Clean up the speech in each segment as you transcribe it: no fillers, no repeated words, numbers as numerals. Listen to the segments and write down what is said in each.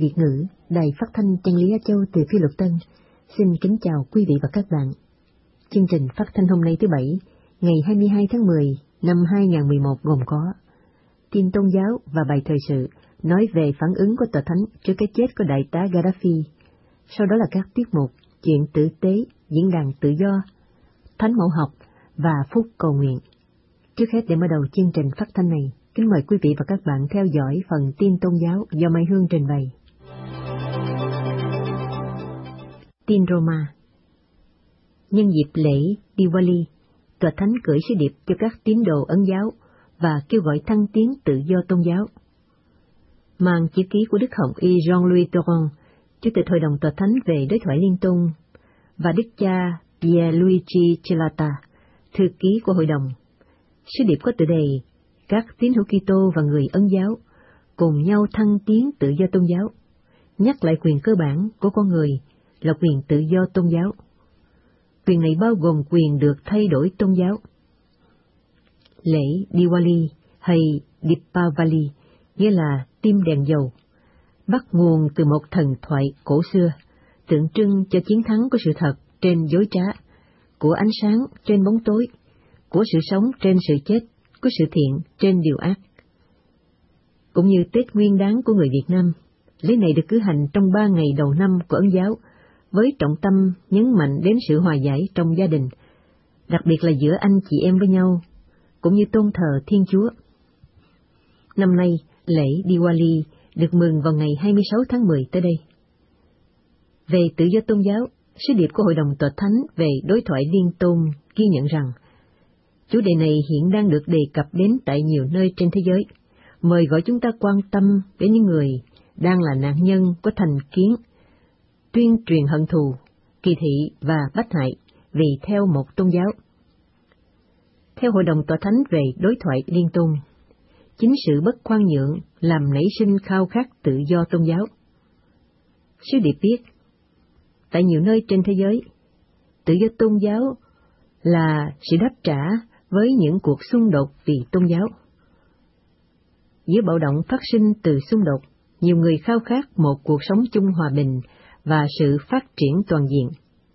Việt ngữ, Đài Phát thanh Chân lý Á Châu từ Phi Luật Tân. Xin kính chào quý vị và các bạn. Chương trình phát thanh hôm nay thứ Bảy, ngày 22 tháng 10 năm 2011 gồm có tin tôn giáo và bài thời sự nói về phản ứng của Tòa Thánh trước cái chết của Đại tá Gaddafi. Sau đó là các tiết mục chuyện tử tế, diễn đàn tự do, thánh mẫu học và phút cầu nguyện. Trước hết để mở đầu chương trình phát thanh này, kính mời quý vị và các bạn theo dõi phần tin tôn giáo do Mai Hương trình bày. Tin Roma. Nhân dịp lễ Diwali, Tòa Thánh gửi sứ điệp cho các tín đồ Ấn giáo và kêu gọi thăng tiến tự do tôn giáo. Mang chữ ký của Đức Hồng Y Jean-Louis Tauran, Chủ tịch Hội đồng Tòa Thánh về đối thoại liên tôn, và Đức cha Pierluigi Celata, thư ký của Hội đồng. Sứ điệp có tựa đề các tín hữu Kitô và người Ấn giáo cùng nhau thăng tiến tự do tôn giáo, nhắc lại quyền cơ bản của con người là quyền tự do tôn giáo. Quyền này bao gồm quyền được thay đổi tôn giáo. Lễ Diwali hay Deepavali nghĩa là tim đèn dầu, bắt nguồn từ một thần thoại cổ xưa, tượng trưng cho chiến thắng của sự thật trên dối trá, của ánh sáng trên bóng tối, của sự sống trên sự chết, của sự thiện trên điều ác. Cũng như Tết Nguyên Đán của người Việt Nam, lễ này được cử hành trong 3 ngày đầu năm của Ấn giáo, với trọng tâm nhấn mạnh đến sự hòa giải trong gia đình, đặc biệt là giữa anh chị em với nhau, cũng như tôn thờ Thiên Chúa. Năm nay, lễ Diwali được mừng vào ngày 26 tháng 10 tới đây. Về tự do tôn giáo, sứ điệp của Hội đồng Tòa Thánh về đối thoại liên tôn ghi nhận rằng, chủ đề này hiện đang được đề cập đến tại nhiều nơi trên thế giới, mời gọi chúng ta quan tâm đến những người đang là nạn nhân của thành kiến, tuyên truyền hận thù, kỳ thị và bách hại vì theo một tôn giáo. Theo Hội đồng Tòa Thánh về đối thoại liên tôn, chính sự bất khoan nhượng làm nảy sinh khao khát tự do tôn giáo. Sứ điệp viết, tại nhiều nơi trên thế giới, tự do tôn giáo là sự đáp trả với những cuộc xung đột vì tôn giáo. Giữa bạo động phát sinh từ xung đột, nhiều người khao khát một cuộc sống chung hòa bình và sự phát triển toàn diện.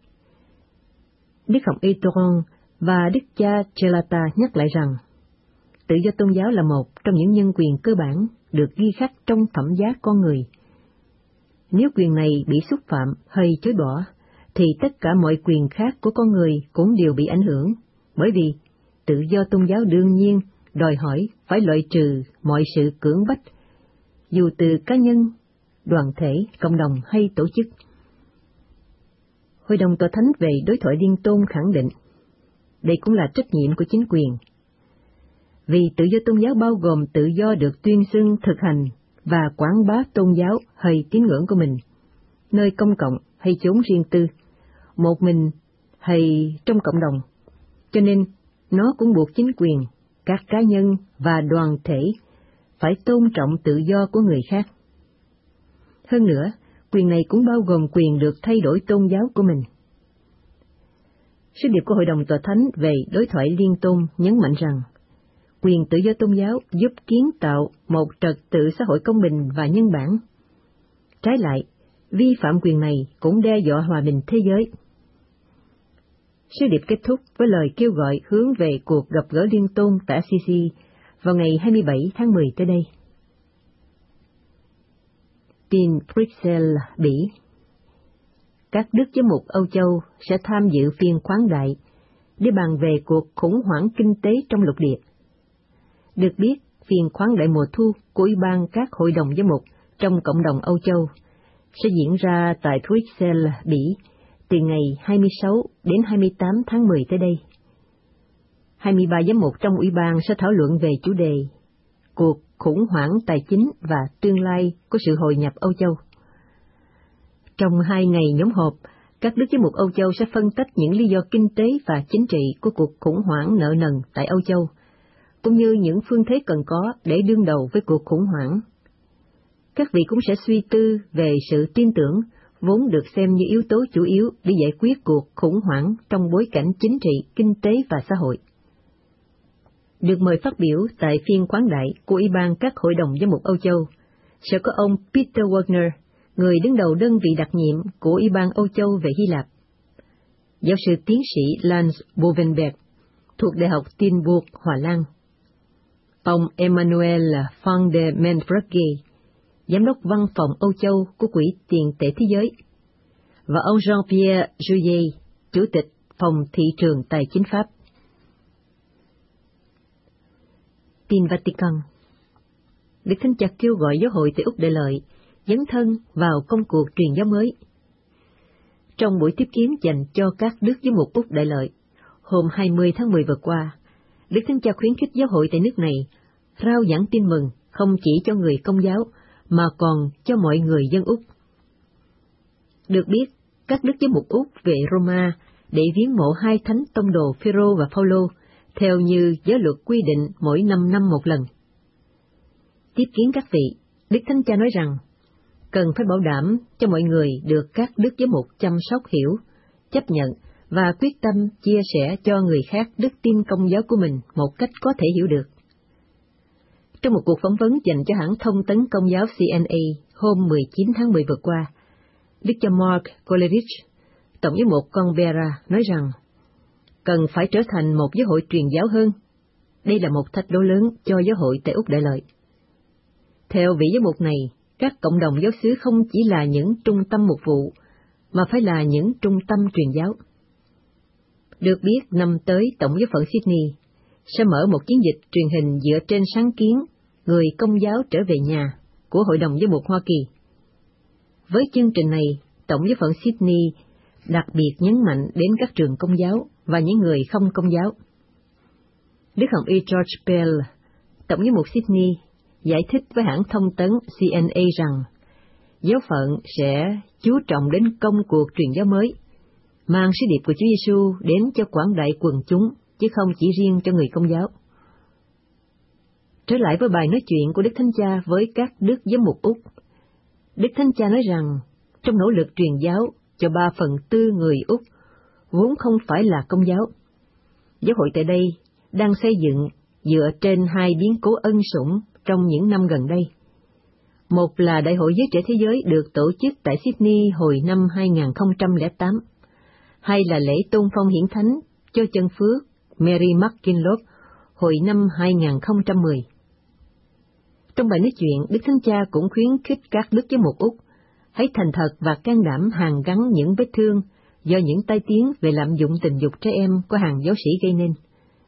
Đức Hồng Y Tauran và Đức cha Celata nhắc lại rằng, tự do tôn giáo là một trong những nhân quyền cơ bản được ghi khắc trong phẩm giá con người. Nếu quyền này bị xúc phạm hay chối bỏ, thì tất cả mọi quyền khác của con người cũng đều bị ảnh hưởng, bởi vì tự do tôn giáo đương nhiên đòi hỏi phải loại trừ mọi sự cưỡng bách, dù từ cá nhân, đoàn thể, cộng đồng hay tổ chức. Hội đồng Tòa Thánh về đối thoại liên tôn khẳng định, đây cũng là trách nhiệm của chính quyền. Vì tự do tôn giáo bao gồm tự do được tuyên xưng, thực hành và quảng bá tôn giáo hay tín ngưỡng của mình, nơi công cộng hay chốn riêng tư, một mình hay trong cộng đồng, cho nên nó cũng buộc chính quyền, các cá nhân và đoàn thể phải tôn trọng tự do của người khác. Hơn nữa, quyền này cũng bao gồm quyền được thay đổi tôn giáo của mình. Sứ điệp của Hội đồng Tòa Thánh về đối thoại liên tôn nhấn mạnh rằng, quyền tự do tôn giáo giúp kiến tạo một trật tự xã hội công bình và nhân bản. Trái lại, vi phạm quyền này cũng đe dọa hòa bình thế giới. Sứ điệp kết thúc với lời kêu gọi hướng về cuộc gặp gỡ liên tôn tại Assisi vào ngày 27 tháng 10 tới đây. Tin Bruxelles, Bỉ. Các đức giám mục Âu Châu sẽ tham dự phiên khoáng đại để bàn về cuộc khủng hoảng kinh tế trong lục địa. Được biết, phiên khoáng đại mùa thu của Ủy ban các hội đồng giám mục trong cộng đồng Âu Châu sẽ diễn ra tại Bruxelles, Bỉ, từ ngày 26 đến 28 tháng 10 tới đây. 23 giám mục trong Ủy ban sẽ thảo luận về chủ đề cuộc khủng hoảng tài chính và tương lai của sự hội nhập Âu Châu. Trong 2 ngày nhóm họp, các đức giám mục Âu Châu sẽ phân tích những lý do kinh tế và chính trị của cuộc khủng hoảng nợ nần tại Âu Châu, cũng như những phương thế cần có để đương đầu với cuộc khủng hoảng. Các vị cũng sẽ suy tư về sự tin tưởng, vốn được xem như yếu tố chủ yếu để giải quyết cuộc khủng hoảng trong bối cảnh chính trị, kinh tế và xã hội. Được mời phát biểu tại phiên khoáng đại của Ủy ban các hội đồng giám mục Âu Châu sẽ có ông Peter Wagner, người đứng đầu đơn vị đặc nhiệm của Ủy ban Âu Châu về Hy Lạp. Giáo sư tiến sĩ Lance Bovenberg, thuộc Đại học Tilburg, Hòa Lan. Ông Emmanuel van der Menbrugge, Giám đốc Văn phòng Âu Châu của Quỹ Tiền tệ Thế giới, và ông Jean-Pierre Jouyet, Chủ tịch Phòng Thị trường Tài chính Pháp. Tin Vatican. Đức Thánh Cha kêu gọi giáo hội tại Úc Đại Lợi dấn thân vào công cuộc truyền giáo mới. Trong buổi tiếp kiến dành cho các đức giám mục Úc Đại Lợi, hôm 20 tháng 10 vừa qua, Đức Thánh Cha khuyến khích giáo hội tại nước này rao giảng tin mừng không chỉ cho người Công giáo mà còn cho mọi người dân Úc. Được biết, các đức giám mục Úc về Roma để viếng mộ hai thánh tông đồ Phêrô và Phaolô theo như giới luật quy định mỗi 5 năm một lần. Tiếp kiến các vị, Đức Thánh Cha nói rằng cần phải bảo đảm cho mọi người được các đức giám mục chăm sóc hiểu, chấp nhận và quyết tâm chia sẻ cho người khác đức tin Công giáo của mình một cách có thể hiểu được. Trong một cuộc phỏng vấn dành cho hãng thông tấn Công giáo CNA hôm 19 tháng 10 vừa qua, Đức cha Mark Coleridge, Tổng giám mục Canberra, nói rằng cần phải trở thành một giáo hội truyền giáo hơn. Đây là một thách đố lớn cho giáo hội tại Úc Đại Lợi. Theo vị giám mục này, các cộng đồng giáo xứ không chỉ là những trung tâm mục vụ, mà phải là những trung tâm truyền giáo. Được biết, năm tới Tổng giáo phận Sydney sẽ mở một chiến dịch truyền hình dựa trên sáng kiến Người Công giáo trở về nhà của Hội đồng Giám mục Hoa Kỳ. Với chương trình này, Tổng giáo phận Sydney đặc biệt nhấn mạnh đến các trường Công giáo và những người không Công giáo. Đức Hồng Y George Pell, Tổng giám mục Sydney, giải thích với hãng thông tấn CNA rằng giáo phận sẽ chú trọng đến công cuộc truyền giáo mới, mang sứ điệp của Chúa Giêsu đến cho quảng đại quần chúng, chứ không chỉ riêng cho người Công giáo. Trở lại với bài nói chuyện của Đức Thánh Cha với các đức giám mục Úc, Đức Thánh Cha nói rằng trong nỗ lực truyền giáo cho 3/4 người Úc vốn không phải là Công giáo, giáo hội tại đây đang xây dựng dựa trên hai biến cố ân sủng trong những năm gần đây. Một là Đại hội Giới Trẻ Thế Giới được tổ chức tại Sydney hồi năm 2008, hai là lễ tôn phong hiển thánh cho chân phước Mary McKinlop hồi năm 2010. Trong bài nói chuyện, Đức Thánh Cha cũng khuyến khích các đức giám mục Úc hãy thành thật và can đảm hàn gắn những vết thương do những tai tiếng về lạm dụng tình dục trẻ em của hàng giáo sĩ gây nên.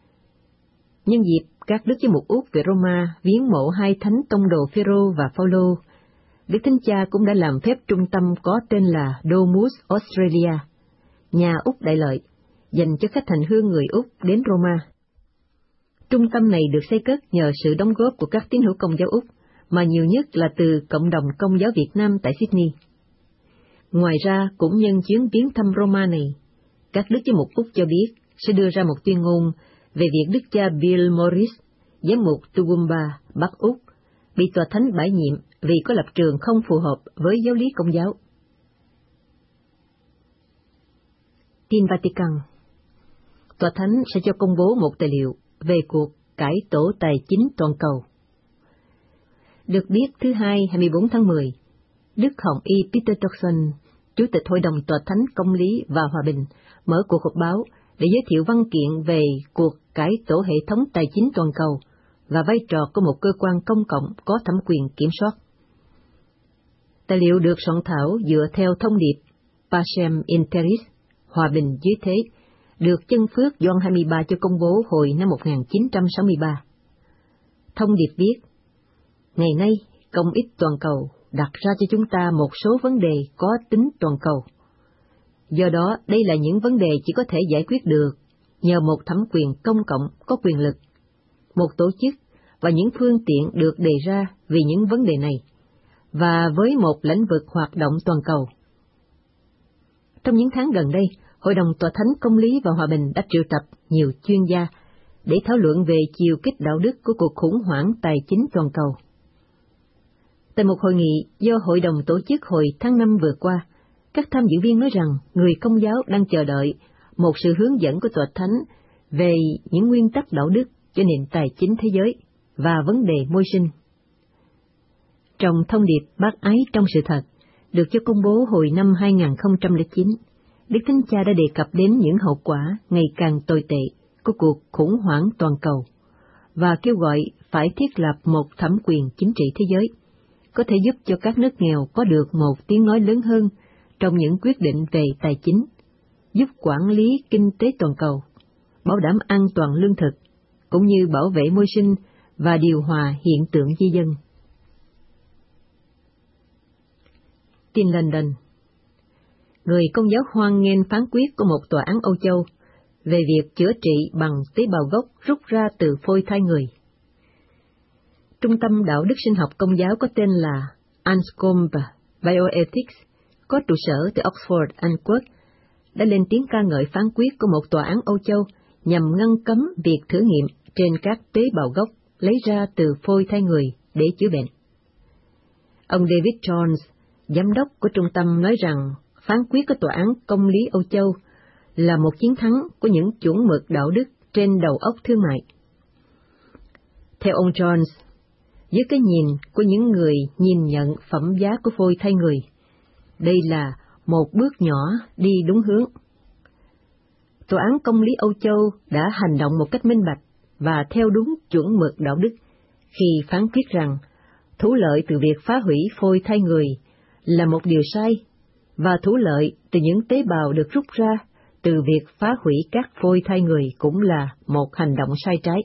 Nhân dịp các đức giám mục Úc về Roma viếng mộ hai thánh tông đồ Phêrô và Phaolô, Đức Thánh Cha cũng đã làm phép trung tâm có tên là Domus Australia, nhà Úc Đại Lợi, dành cho khách hành hương người Úc đến Roma. Trung tâm này được xây cất nhờ sự đóng góp của các tín hữu Công giáo Úc, mà nhiều nhất là từ cộng đồng Công giáo Việt Nam tại Sydney. Ngoài ra, cũng nhân chuyến viếng thăm Roma này, các đức giám mục Úc cho biết sẽ đưa ra một tuyên ngôn về việc Đức cha Bill Morris, giám mục Toowoomba, Bắc Úc, bị tòa thánh bãi nhiệm vì có lập trường không phù hợp với giáo lý Công giáo. Tin Vatican. Tòa thánh sẽ cho công bố một tài liệu về cuộc cải tổ tài chính toàn cầu. Được biết, thứ Hai 24 tháng 10, Đức Hồng Y Peter Turkson, Chủ tịch Hội đồng Tòa thánh Công lý và Hòa bình, mở cuộc họp báo để giới thiệu văn kiện về cuộc cải tổ hệ thống tài chính toàn cầu và vai trò của một cơ quan công cộng có thẩm quyền kiểm soát. Tài liệu được soạn thảo dựa theo thông điệp Pacem in Terris, hòa bình dưới thế, được chân phước Gioan 23 cho công bố hồi năm 1963. Thông điệp viết: ngày nay, công ích toàn cầu đặt ra cho chúng ta một số vấn đề có tính toàn cầu. Do đó, đây là những vấn đề chỉ có thể giải quyết được nhờ một thẩm quyền công cộng có quyền lực, một tổ chức và những phương tiện được đề ra vì những vấn đề này, và với một lĩnh vực hoạt động toàn cầu. Trong những tháng gần đây, Hội đồng Tòa thánh Công lý và Hòa bình đã triệu tập nhiều chuyên gia để thảo luận về chiều kích đạo đức của cuộc khủng hoảng tài chính toàn cầu. Tại một hội nghị do Hội đồng tổ chức hồi tháng 5 vừa qua, các tham dự viên nói rằng người Công giáo đang chờ đợi một sự hướng dẫn của Tòa thánh về những nguyên tắc đạo đức cho nền tài chính thế giới và vấn đề môi sinh. Trong thông điệp bác ái trong sự thật, được cho công bố hồi năm 2009, Đức Thánh Cha đã đề cập đến những hậu quả ngày càng tồi tệ của cuộc khủng hoảng toàn cầu và kêu gọi phải thiết lập một thẩm quyền chính trị thế giới, có thể giúp cho các nước nghèo có được một tiếng nói lớn hơn trong những quyết định về tài chính, giúp quản lý kinh tế toàn cầu, bảo đảm an toàn lương thực, cũng như bảo vệ môi sinh và điều hòa hiện tượng di dân. Tin London. Người Công giáo hoan nghênh phán quyết của một tòa án Âu Châu về việc chữa trị bằng tế bào gốc rút ra từ phôi thai người. Trung tâm đạo đức sinh học Công giáo có tên là Anscombe Bioethics, có trụ sở tại Oxford, Anh Quốc, đã lên tiếng ca ngợi phán quyết của một tòa án Âu Châu nhằm ngăn cấm việc thử nghiệm trên các tế bào gốc lấy ra từ phôi thai người để chữa bệnh. Ông David Jones, giám đốc của trung tâm, nói rằng phán quyết của tòa án công lý Âu Châu là một chiến thắng của những chuẩn mực đạo đức trên đầu óc thương mại. Theo ông Jones, dưới cái nhìn của những người nhìn nhận phẩm giá của phôi thai người, đây là một bước nhỏ đi đúng hướng. Tòa án công lý Âu Châu đã hành động một cách minh bạch và theo đúng chuẩn mực đạo đức khi phán quyết rằng thú lợi từ việc phá hủy phôi thai người là một điều sai, và thú lợi từ những tế bào được rút ra từ việc phá hủy các phôi thai người cũng là một hành động sai trái.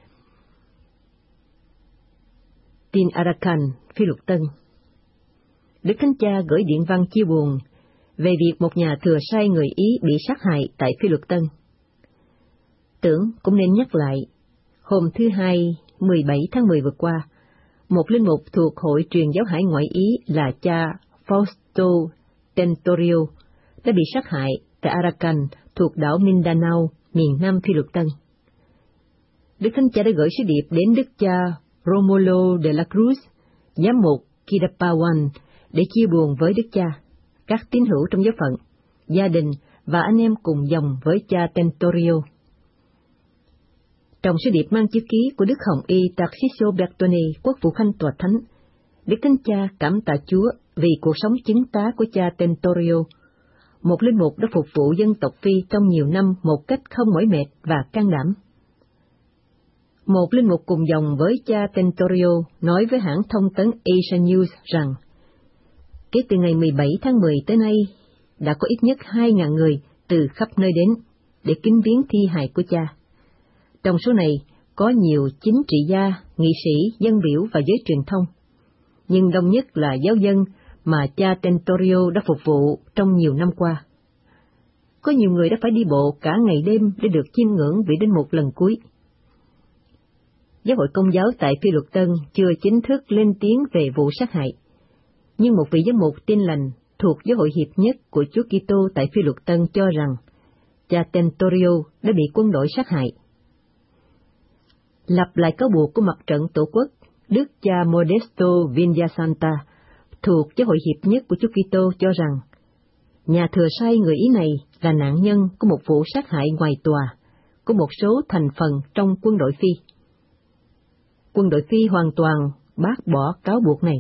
Tin Arakan, Phi Luật Tân. Đức Thánh Cha gửi điện văn chia buồn về việc một nhà thừa sai người Ý bị sát hại tại Phi Luật Tân. Tưởng cũng nên nhắc lại, hôm thứ Hai, 17 tháng 10 vừa qua, một linh mục thuộc Hội Truyền giáo Hải ngoại Ý là cha Fausto Tentorio đã bị sát hại tại Arakan thuộc đảo Mindanao, miền nam Phi Luật Tân. Đức Thánh Cha đã gửi sứ điệp đến Đức cha Romulo de la Cruz, giám mục Kidapawan, để chia buồn với Đức Cha, các tín hữu trong giáo phận, gia đình và anh em cùng dòng với cha Tentorio. Trong sứ điệp mang chữ ký của Đức Hồng Y Tarcisio Bertone, quốc vụ khanh tòa thánh, Đức Thánh Cha cảm tạ Chúa vì cuộc sống chứng tá của cha Tentorio, một linh mục đã phục vụ dân tộc Phi trong nhiều năm một cách không mỏi mệt và can đảm. Một linh mục cùng dòng với cha Tentorio nói với hãng thông tấn Asia News rằng, kể từ ngày 17 tháng 10 tới nay, đã có ít nhất 2.000 người từ khắp nơi đến để kính viếng thi hài của cha. Trong số này có nhiều chính trị gia, nghị sĩ, dân biểu và giới truyền thông, nhưng đông nhất là giáo dân mà cha Tentorio đã phục vụ trong nhiều năm qua. Có nhiều người đã phải đi bộ cả ngày đêm để được chiêm ngưỡng vị linh mục lần cuối. Giáo hội Công giáo tại Phi Luật Tân chưa chính thức lên tiếng về vụ sát hại, nhưng một vị giám mục Tin Lành thuộc Giáo hội Hiệp nhất của Chúa Kitô tại Phi Luật Tân cho rằng cha Tentorio đã bị quân đội sát hại. Lặp lại cáo buộc của Mặt trận Tổ quốc, Đức cha Modesto Villasanta thuộc Giáo hội Hiệp nhất của Chúa Kitô cho rằng nhà thừa sai người Ý này là nạn nhân của một vụ sát hại ngoài tòa của một số thành phần trong quân đội Phi. Quân đội Phi hoàn toàn bác bỏ cáo buộc này.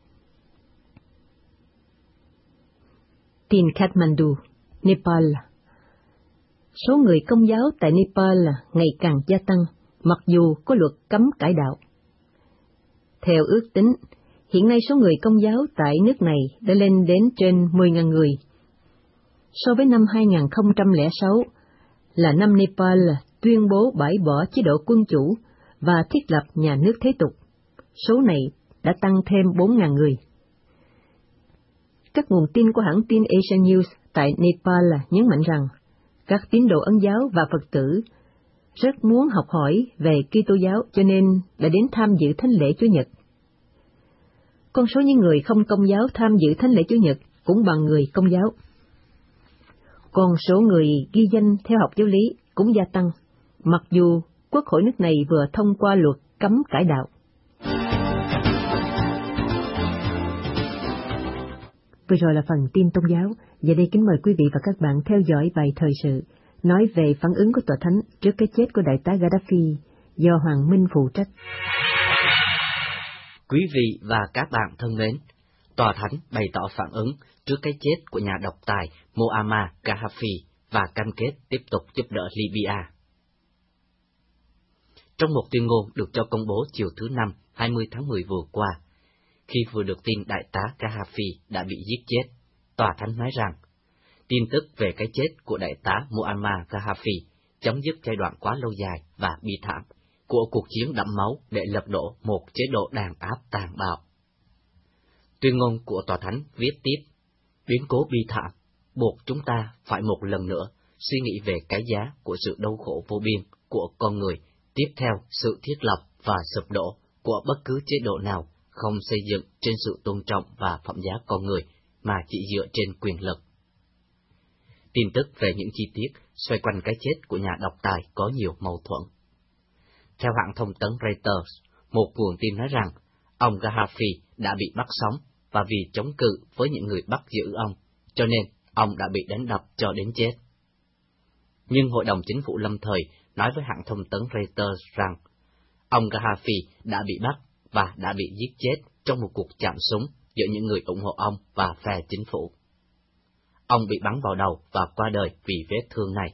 Tin Kathmandu, Nepal. Số người Công giáo tại Nepal ngày càng gia tăng, mặc dù có luật cấm cải đạo. Theo ước tính, hiện nay số người Công giáo tại nước này đã lên đến trên 10.000 người. So với năm 2006, là năm Nepal tuyên bố bãi bỏ chế độ quân chủ và thiết lập nhà nước thế tục, số này đã tăng thêm 4.000 người. Các nguồn tin của hãng tin Asia News tại Nepal nhấn mạnh rằng các tín đồ Ấn giáo và Phật tử rất muốn học hỏi về Kitô giáo, cho nên đã đến tham dự thánh lễ Chúa Nhật. Con số những người không Công giáo tham dự thánh lễ Chúa Nhật cũng bằng người Công giáo. Con số người ghi danh theo học giáo lý cũng gia tăng, mặc dù Quốc hội nước này vừa thông qua luật cấm cải đạo. Vừa rồi là phần tin tôn giáo. Giờ đây kính mời quý vị và các bạn theo dõi bài thời sự nói về phản ứng của Tòa Thánh trước cái chết của đại tá Gaddafi do Hoàng Minh phụ trách. Quý vị và các bạn thân mến, Tòa thánh bày tỏ phản ứng trước cái chết của nhà độc tài Muammar Gaddafi và cam kết tiếp tục giúp đỡ Libya. Trong một tuyên ngôn được cho công bố chiều thứ Năm 20 tháng 10 vừa qua, khi vừa được tin đại tá Gaddafi đã bị giết chết, tòa thánh nói rằng, tin tức về cái chết của đại tá Muammar Gaddafi chấm dứt giai đoạn quá lâu dài và bi thảm của cuộc chiến đẫm máu để lật đổ một chế độ đàn áp tàn bạo. Tuyên ngôn của tòa thánh viết tiếp, biến cố bi thảm buộc chúng ta phải một lần nữa suy nghĩ về cái giá của sự đau khổ vô biên của con người, tiếp theo sự thiết lập và sụp đổ của bất cứ chế độ nào không xây dựng trên sự tôn trọng và phẩm giá con người mà chỉ dựa trên quyền lực. Tin tức về những chi tiết xoay quanh cái chết của nhà độc tài có nhiều mâu thuẫn. Theo hãng thông tấn Reuters, một nguồn tin nói rằng ông Gaddafi đã bị bắt sống và vì chống cự với những người bắt giữ ông, cho nên ông đã bị đánh đập cho đến chết. Nhưng Hội đồng Chính phủ lâm thời nói với hãng thông tấn Reuters rằng ông Gaddafi đã bị bắt và đã bị giết chết trong một cuộc chạm súng giữa những người ủng hộ ông và phe chính phủ. Ông bị bắn vào đầu và qua đời vì vết thương này.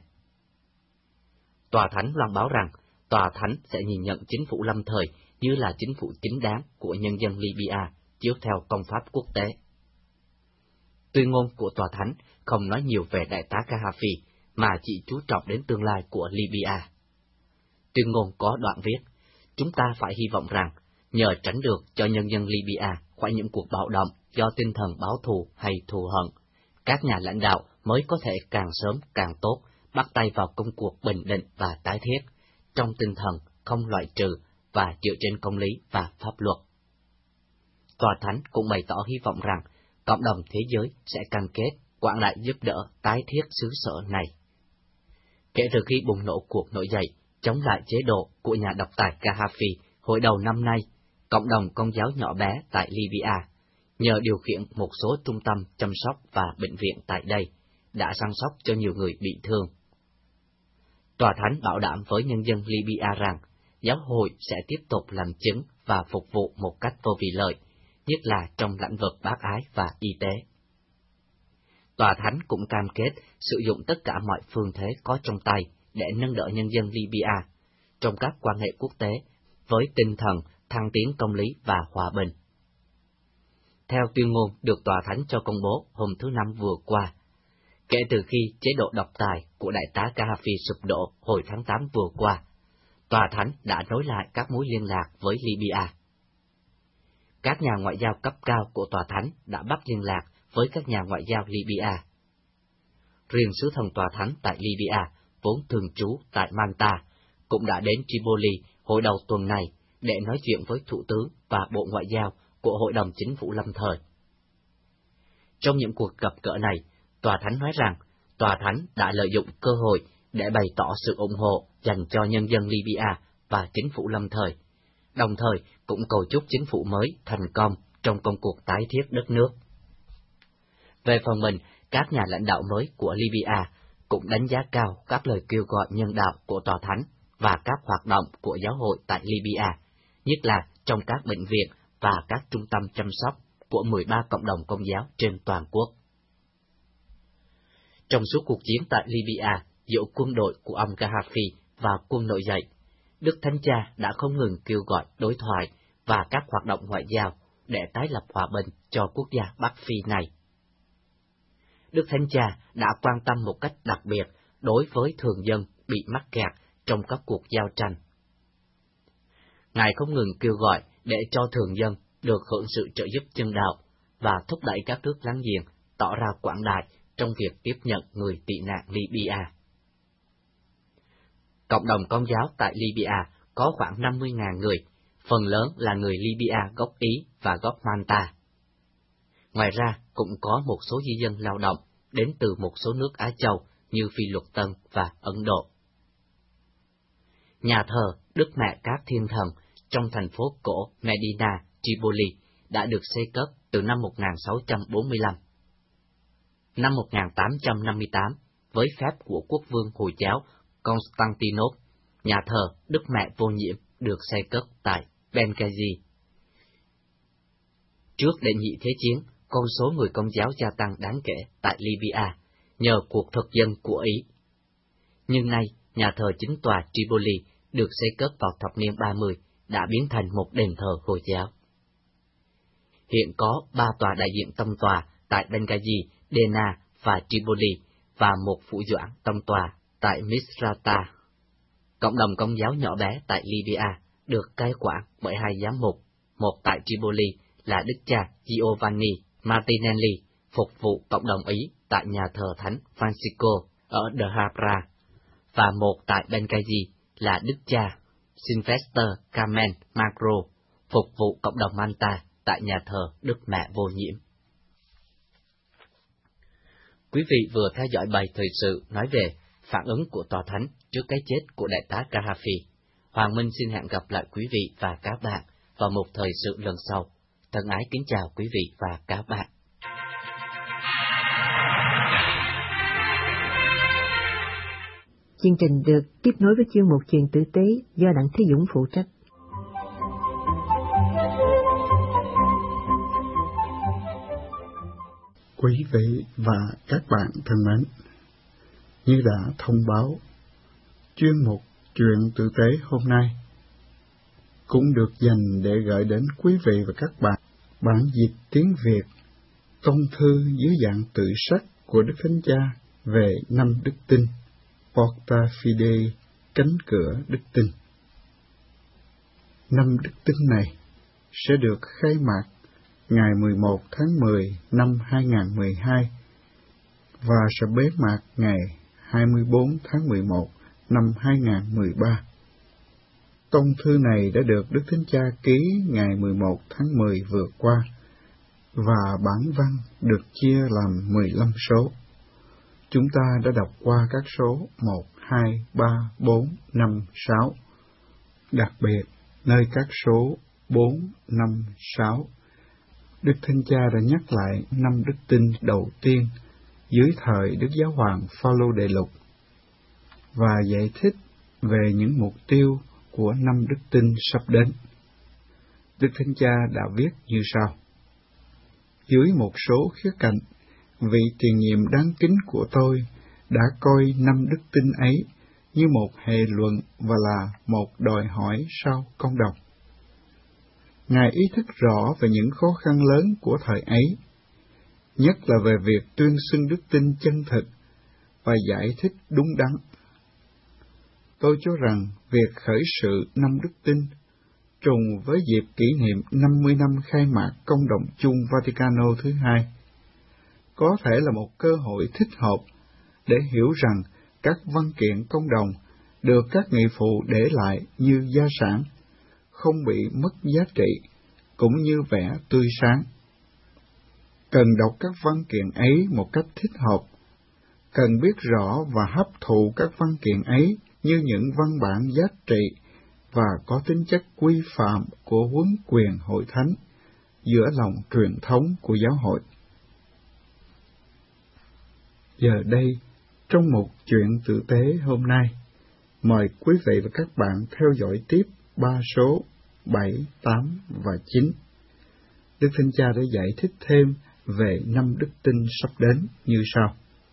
Tòa thánh loan báo rằng tòa thánh sẽ nhìn nhận chính phủ lâm thời như là chính phủ chính đáng của nhân dân Libya chiếu theo công pháp quốc tế. Tuyên ngôn của tòa thánh không nói nhiều về đại tá Gaddafi mà chỉ chú trọng đến tương lai của Libya. Tuyên ngôn có đoạn viết, chúng ta phải hy vọng rằng nhờ tránh được cho nhân dân Libya khỏi những cuộc bạo động do tinh thần báo thù hay thù hận, các nhà lãnh đạo mới có thể càng sớm càng tốt bắt tay vào công cuộc bình định và tái thiết, trong tinh thần không loại trừ và dựa trên công lý và pháp luật. Tòa thánh cũng bày tỏ hy vọng rằng cộng đồng thế giới sẽ cam kết quảng đại giúp đỡ tái thiết xứ sở này. Kể từ khi bùng nổ cuộc nổi dậy chống lại chế độ của nhà độc tài Gaddafi hồi đầu năm nay, cộng đồng Công giáo nhỏ bé tại Libya, nhờ điều khiển một số trung tâm chăm sóc và bệnh viện tại đây, đã săn sóc cho nhiều người bị thương. Tòa thánh bảo đảm với nhân dân Libya rằng giáo hội sẽ tiếp tục làm chứng và phục vụ một cách vô vị lợi, nhất là trong lĩnh vực bác ái và y tế. Tòa thánh cũng cam kết sử dụng tất cả mọi phương thế có trong tay để nâng đỡ nhân dân Libya trong các quan hệ quốc tế với tinh thần thăng tiến công lý và hòa bình. Theo tuyên ngôn được tòa thánh cho công bố hôm thứ Năm vừa qua, kể từ khi chế độ độc tài của đại tá Gaddafi sụp đổ hồi tháng 8 vừa qua, tòa thánh đã nối lại các mối liên lạc với Libya. Các nhà ngoại giao cấp cao của tòa thánh đã bắt liên lạc với các nhà ngoại giao Libya. Riêng sứ thần tòa thánh tại Libya, vốn thường trú tại Manta, cũng đã đến Tripoli hồi đầu tuần này để nói chuyện với Thủ tướng và Bộ Ngoại giao của Hội đồng Chính phủ lâm thời. Trong những cuộc gặp gỡ này, tòa thánh nói rằng tòa thánh đã lợi dụng cơ hội để bày tỏ sự ủng hộ dành cho nhân dân Libya và chính phủ lâm thời, đồng thời cũng cầu chúc chính phủ mới thành công trong công cuộc tái thiết đất nước. Về phần mình, các nhà lãnh đạo mới của Libya cũng đánh giá cao các lời kêu gọi nhân đạo của tòa thánh và các hoạt động của giáo hội tại Libya, nhất là trong các bệnh viện và các trung tâm chăm sóc của 13 cộng đồng Công giáo trên toàn quốc. Trong suốt cuộc chiến tại Libya giữa quân đội của ông Gaddafi và quân nổi dậy, Đức Thánh Cha đã không ngừng kêu gọi đối thoại và các hoạt động ngoại giao để tái lập hòa bình cho quốc gia Bắc Phi này. Đức Thánh Cha đã quan tâm một cách đặc biệt đối với thường dân bị mắc kẹt trong các cuộc giao tranh. Ngài không ngừng kêu gọi để cho thường dân được hưởng sự trợ giúp nhân đạo và thúc đẩy các nước láng giềng tỏ ra quảng đại trong việc tiếp nhận người tị nạn Libya. Cộng đồng Công giáo tại Libya có khoảng 50.000 người, phần lớn là người Libya gốc Ý và gốc Manta. Ngoài ra, cũng có một số di dân lao động đến từ một số nước Á Châu như Phi Luật Tân và Ấn Độ. Nhà thờ Đức Mẹ các Thiên Thần trong thành phố cổ Medina, Tripoli đã được xây cất từ năm 1645. Năm 1858, với phép của quốc vương Hồi giáo Constantinople, nhà thờ Đức Mẹ Vô Nhiễm được xây cất tại Benghazi. Trước đệ nhị thế chiến, con số người Công giáo gia tăng đáng kể tại Libya nhờ cuộc thực dân của Ý. Nhưng nay, nhà thờ chính tòa Tripoli được xây cất vào thập niên 30 đã biến thành một đền thờ Hồi giáo. Hiện có 3 tòa đại diện tông tòa tại Benghazi, Derna và Tripoli và một phụ doãn tông tòa tại Misrata. Cộng đồng Công giáo nhỏ bé tại Libya được cai quản bởi 2 giám mục, một tại Tripoli là Đức cha Giovanni Martinelli, phục vụ cộng đồng Ý tại nhà thờ Thánh Francisco ở The Habra, và một tại Benghazi là Đức cha Sylvester Carmen Magro, phục vụ cộng đồng Manta tại nhà thờ Đức Mẹ Vô Nhiễm. Quý vị vừa theo dõi bài thời sự nói về phản ứng của Tòa Thánh trước cái chết của Đại tá Gaddafi. Hoàng Minh xin hẹn gặp lại quý vị và các bạn vào một thời sự lần sau. Thân ái kính chào quý vị và các bạn. Chương trình được tiếp nối với chuyên mục Chuyện tử tế do Đặng Thế Dũng phụ trách. Quý vị và các bạn thân mến, như đã thông báo, chuyên mục Chuyện tử tế hôm nay cũng được dành để gửi đến quý vị và các bạn bản dịch tiếng Việt công thư dưới dạng tự sách của Đức Thánh Cha về 5 đức tin, Porta Fidei, cánh cửa đức tin. 5 đức tin này sẽ được khai mạc ngày 11 tháng 10 năm 2012 và sẽ bế mạc ngày 24 tháng 11 năm 2013. Công thư này đã được Đức Thánh Cha ký ngày 11 tháng 10 vừa qua, và bản văn được chia làm 15 số. Chúng ta đã đọc qua các số 1, 2, 3, 4, 5, 6. Đặc biệt, nơi các số 4, 5, 6, Đức Thánh Cha đã nhắc lại 5 đức tin đầu tiên dưới thời Đức Giáo hoàng Phaolô Đệ Lục và giải thích về những mục tiêu của 5 đức tin sắp đến. Đức Thánh Cha đã viết như sau: dưới một số khía cạnh, vị tiền nhiệm đáng kính của tôi đã coi 5 đức tin ấy như một hệ luận và là một đòi hỏi sau công đồng. Ngài ý thức rõ về những khó khăn lớn của thời ấy, nhất là về việc tuyên xưng đức tin chân thực và giải thích đúng đắn. Tôi cho rằng việc khởi sự 5 đức tin trùng với dịp kỷ niệm 50 năm khai mạc Công đồng chung Vaticano thứ hai có thể là một cơ hội thích hợp để hiểu rằng các văn kiện công đồng được các nghị phụ để lại như gia sản, không bị mất giá trị, cũng như vẻ tươi sáng. Cần đọc các văn kiện ấy một cách thích hợp, cần biết rõ và hấp thụ các văn kiện ấy như những văn bản giá trị và có tính chất quy phạm của huấn quyền hội thánh giữa lòng truyền thống của giáo hội. Giờ đây, trong một chuyện tử tế hôm nay, mời quý vị và các bạn theo dõi tiếp 3 số 7, 8 và 9. Đức Thánh Cha đã giải thích thêm về 5 đức tin sắp đến như sau.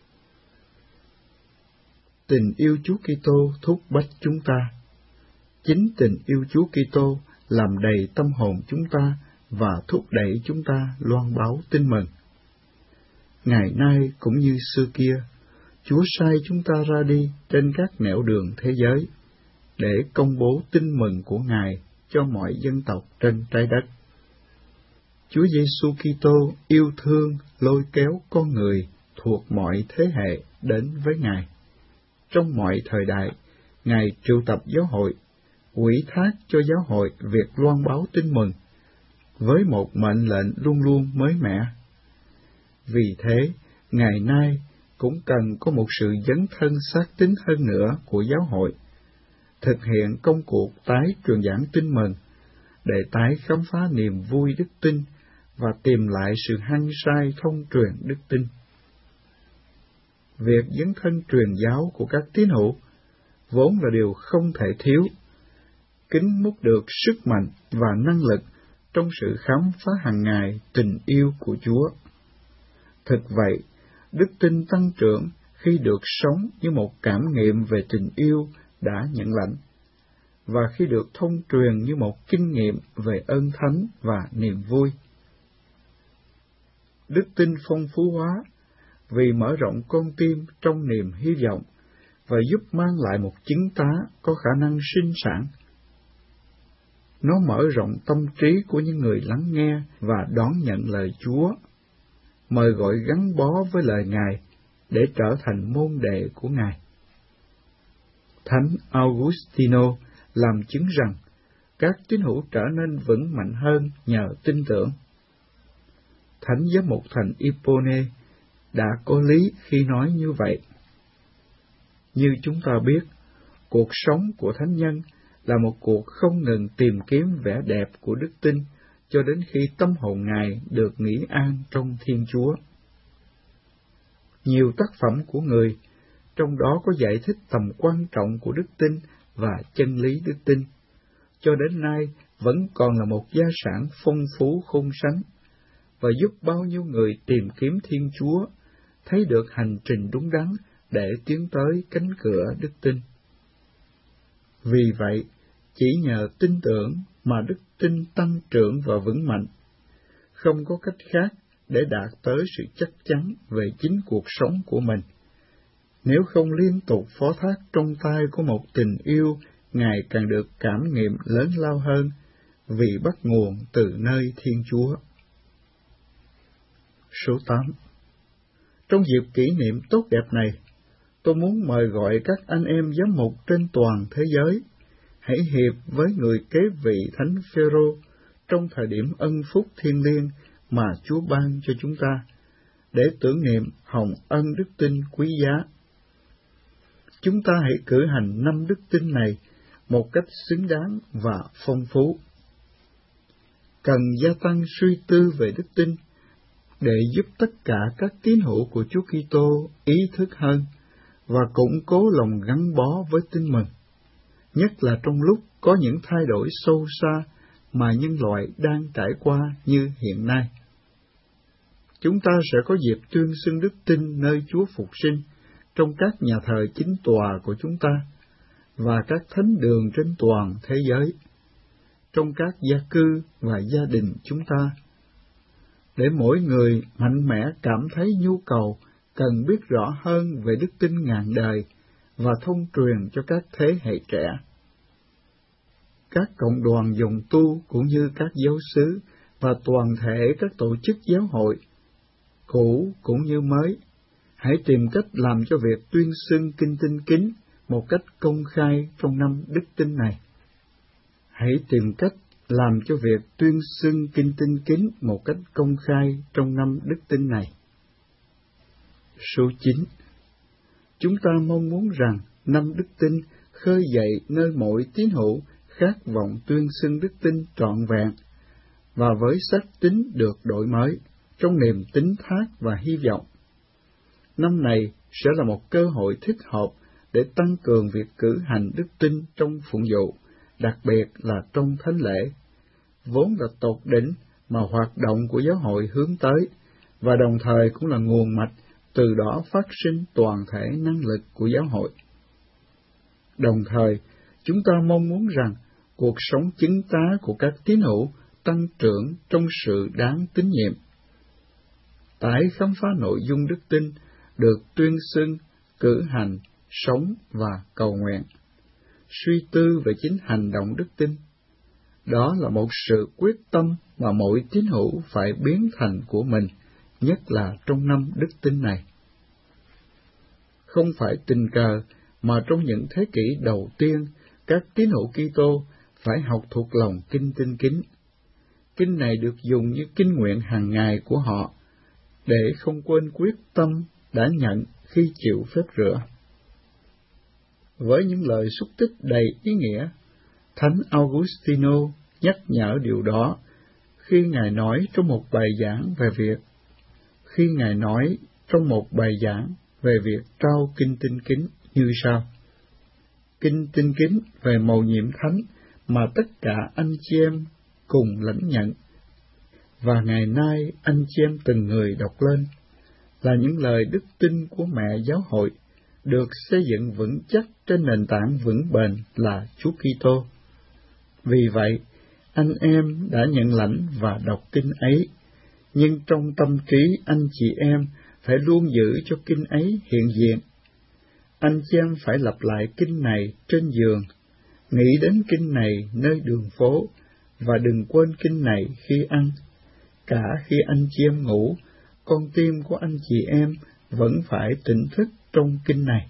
Tình yêu Chúa Kitô thúc bách chúng ta. Chính tình yêu Chúa Kitô làm đầy tâm hồn chúng ta và thúc đẩy chúng ta loan báo tin mừng. Ngày nay cũng như xưa kia, Chúa sai chúng ta ra đi trên các nẻo đường thế giới để công bố tin mừng của Ngài cho mọi dân tộc trên trái đất. Chúa Giêsu Kitô yêu thương lôi kéo con người thuộc mọi thế hệ đến với Ngài. Trong mọi thời đại, Ngài triệu tập giáo hội, ủy thác cho giáo hội việc loan báo tin mừng, với một mệnh lệnh luôn luôn mới mẻ. Vì thế, ngày nay cũng cần có một sự dấn thân xác tín hơn nữa của giáo hội, thực hiện công cuộc tái truyền giảng tin mừng, để tái khám phá niềm vui đức tin và tìm lại sự hăng say thông truyền đức tin. Việc dấn thân truyền giáo của các tín hữu vốn là điều không thể thiếu, kính múc được sức mạnh và năng lực trong sự khám phá hàng ngày tình yêu của Chúa. Thực vậy, đức tin tăng trưởng khi được sống như một cảm nghiệm về tình yêu đã nhận lãnh, và khi được thông truyền như một kinh nghiệm về ơn thánh và niềm vui. Đức tin phong phú hóa vì mở rộng con tim trong niềm hy vọng và giúp mang lại một chứng tá có khả năng sinh sản. Nó mở rộng tâm trí của những người lắng nghe và đón nhận lời Chúa, mời gọi gắn bó với lời Ngài để trở thành môn đệ của Ngài. Thánh Augustino làm chứng rằng các tín hữu trở nên vững mạnh hơn nhờ tin tưởng. Thánh giám mục thành Hippone đã có lý khi nói như vậy. Như chúng ta biết, cuộc sống của thánh nhân là một cuộc không ngừng tìm kiếm vẻ đẹp của đức tin cho đến khi tâm hồn Ngài được nghỉ an trong Thiên Chúa. Nhiều tác phẩm của người, trong đó có giải thích tầm quan trọng của đức tin và chân lý đức tin, cho đến nay vẫn còn là một gia sản phong phú khôn sánh, và giúp bao nhiêu người tìm kiếm Thiên Chúa thấy được hành trình đúng đắn để tiến tới cánh cửa đức tin. Vì vậy, chỉ nhờ tin tưởng mà đức tin tăng trưởng và vững mạnh, không có cách khác để đạt tới sự chắc chắn về chính cuộc sống của mình, nếu không liên tục phó thác trong tay của một tình yêu ngày càng được cảm nghiệm lớn lao hơn vì bắt nguồn từ nơi Thiên Chúa. Số 8. Trong dịp kỷ niệm tốt đẹp này, tôi muốn mời gọi các anh em giám mục trên toàn thế giới hãy hiệp với người kế vị Thánh Phêrô trong thời điểm ân phúc thiêng liêng mà Chúa ban cho chúng ta, để tưởng niệm hồng ân đức tin quý giá. Chúng ta hãy cử hành năm đức tin này một cách xứng đáng và phong phú. Cần gia tăng suy tư về đức tin để giúp tất cả các tín hữu của Chúa Kitô ý thức hơn và củng cố lòng gắn bó với tin mừng, nhất là trong lúc có những thay đổi sâu xa mà nhân loại đang trải qua như hiện nay. Chúng ta sẽ có dịp tuyên xưng đức tin nơi Chúa Phục sinh trong các nhà thờ chính tòa của chúng ta và các thánh đường trên toàn thế giới, trong các gia cư và gia đình chúng ta, để mỗi người mạnh mẽ cảm thấy nhu cầu cần biết rõ hơn về đức tin ngàn đời và thông truyền cho các thế hệ trẻ. Các cộng đoàn dòng tu cũng như các giáo xứ và toàn thể các tổ chức giáo hội, cũ cũng như mới, hãy tìm cách làm cho việc tuyên xưng kinh tinh kính một cách công khai trong năm đức tin này. Hãy tìm cách làm cho việc tuyên xưng kinh tinh kính một cách công khai trong năm đức tin này. Số 9. Chúng ta mong muốn rằng năm đức tin khơi dậy nơi mỗi tín hữu khát vọng tuyên xưng đức tin trọn vẹn và với xác tín được đổi mới trong niềm tín thác và hy vọng. Năm này sẽ là một cơ hội thích hợp để tăng cường việc cử hành đức tin trong phụng vụ, đặc biệt là trong thánh lễ, vốn là tột đỉnh mà hoạt động của giáo hội hướng tới, và đồng thời cũng là nguồn mạch từ đó phát sinh toàn thể năng lực của giáo hội. Đồng thời, chúng ta mong muốn rằng cuộc sống chứng tá của các tín hữu tăng trưởng trong sự đáng tín nhiệm. Tái khám phá nội dung đức tin được tuyên xưng, cử hành, sống và cầu nguyện. Suy tư về chính hành động đức tin. Đó là một sự quyết tâm mà mỗi tín hữu phải biến thành của mình, nhất là trong năm đức tin này. Không phải tình cờ mà trong những thế kỷ đầu tiên, các tín hữu Kitô phải học thuộc lòng kinh tinh kính. Kinh này được dùng như kinh nguyện hàng ngày của họ, để không quên quyết tâm đã nhận khi chịu phép rửa. Với những lời xúc tích đầy ý nghĩa, Thánh Augustino nhắc nhở điều đó khi Ngài nói trong một bài giảng về việc trao kinh tinh kính như sau: Kinh tinh kính về mầu nhiệm thánh mà tất cả anh chị em cùng lãnh nhận, và ngày nay anh chị em từng người đọc lên, là những lời đức tin của mẹ giáo hội, được xây dựng vững chắc trên nền tảng vững bền là Chúa Kitô. Vì vậy, anh em đã nhận lãnh và đọc kinh ấy, nhưng trong tâm trí anh chị em phải luôn giữ cho kinh ấy hiện diện. Anh chị em phải lặp lại kinh này trên giường, nghĩ đến kinh này nơi đường phố, và đừng quên kinh này khi ăn. Cả khi anh chị em ngủ, con tim của anh chị em vẫn phải tỉnh thức trong kinh này.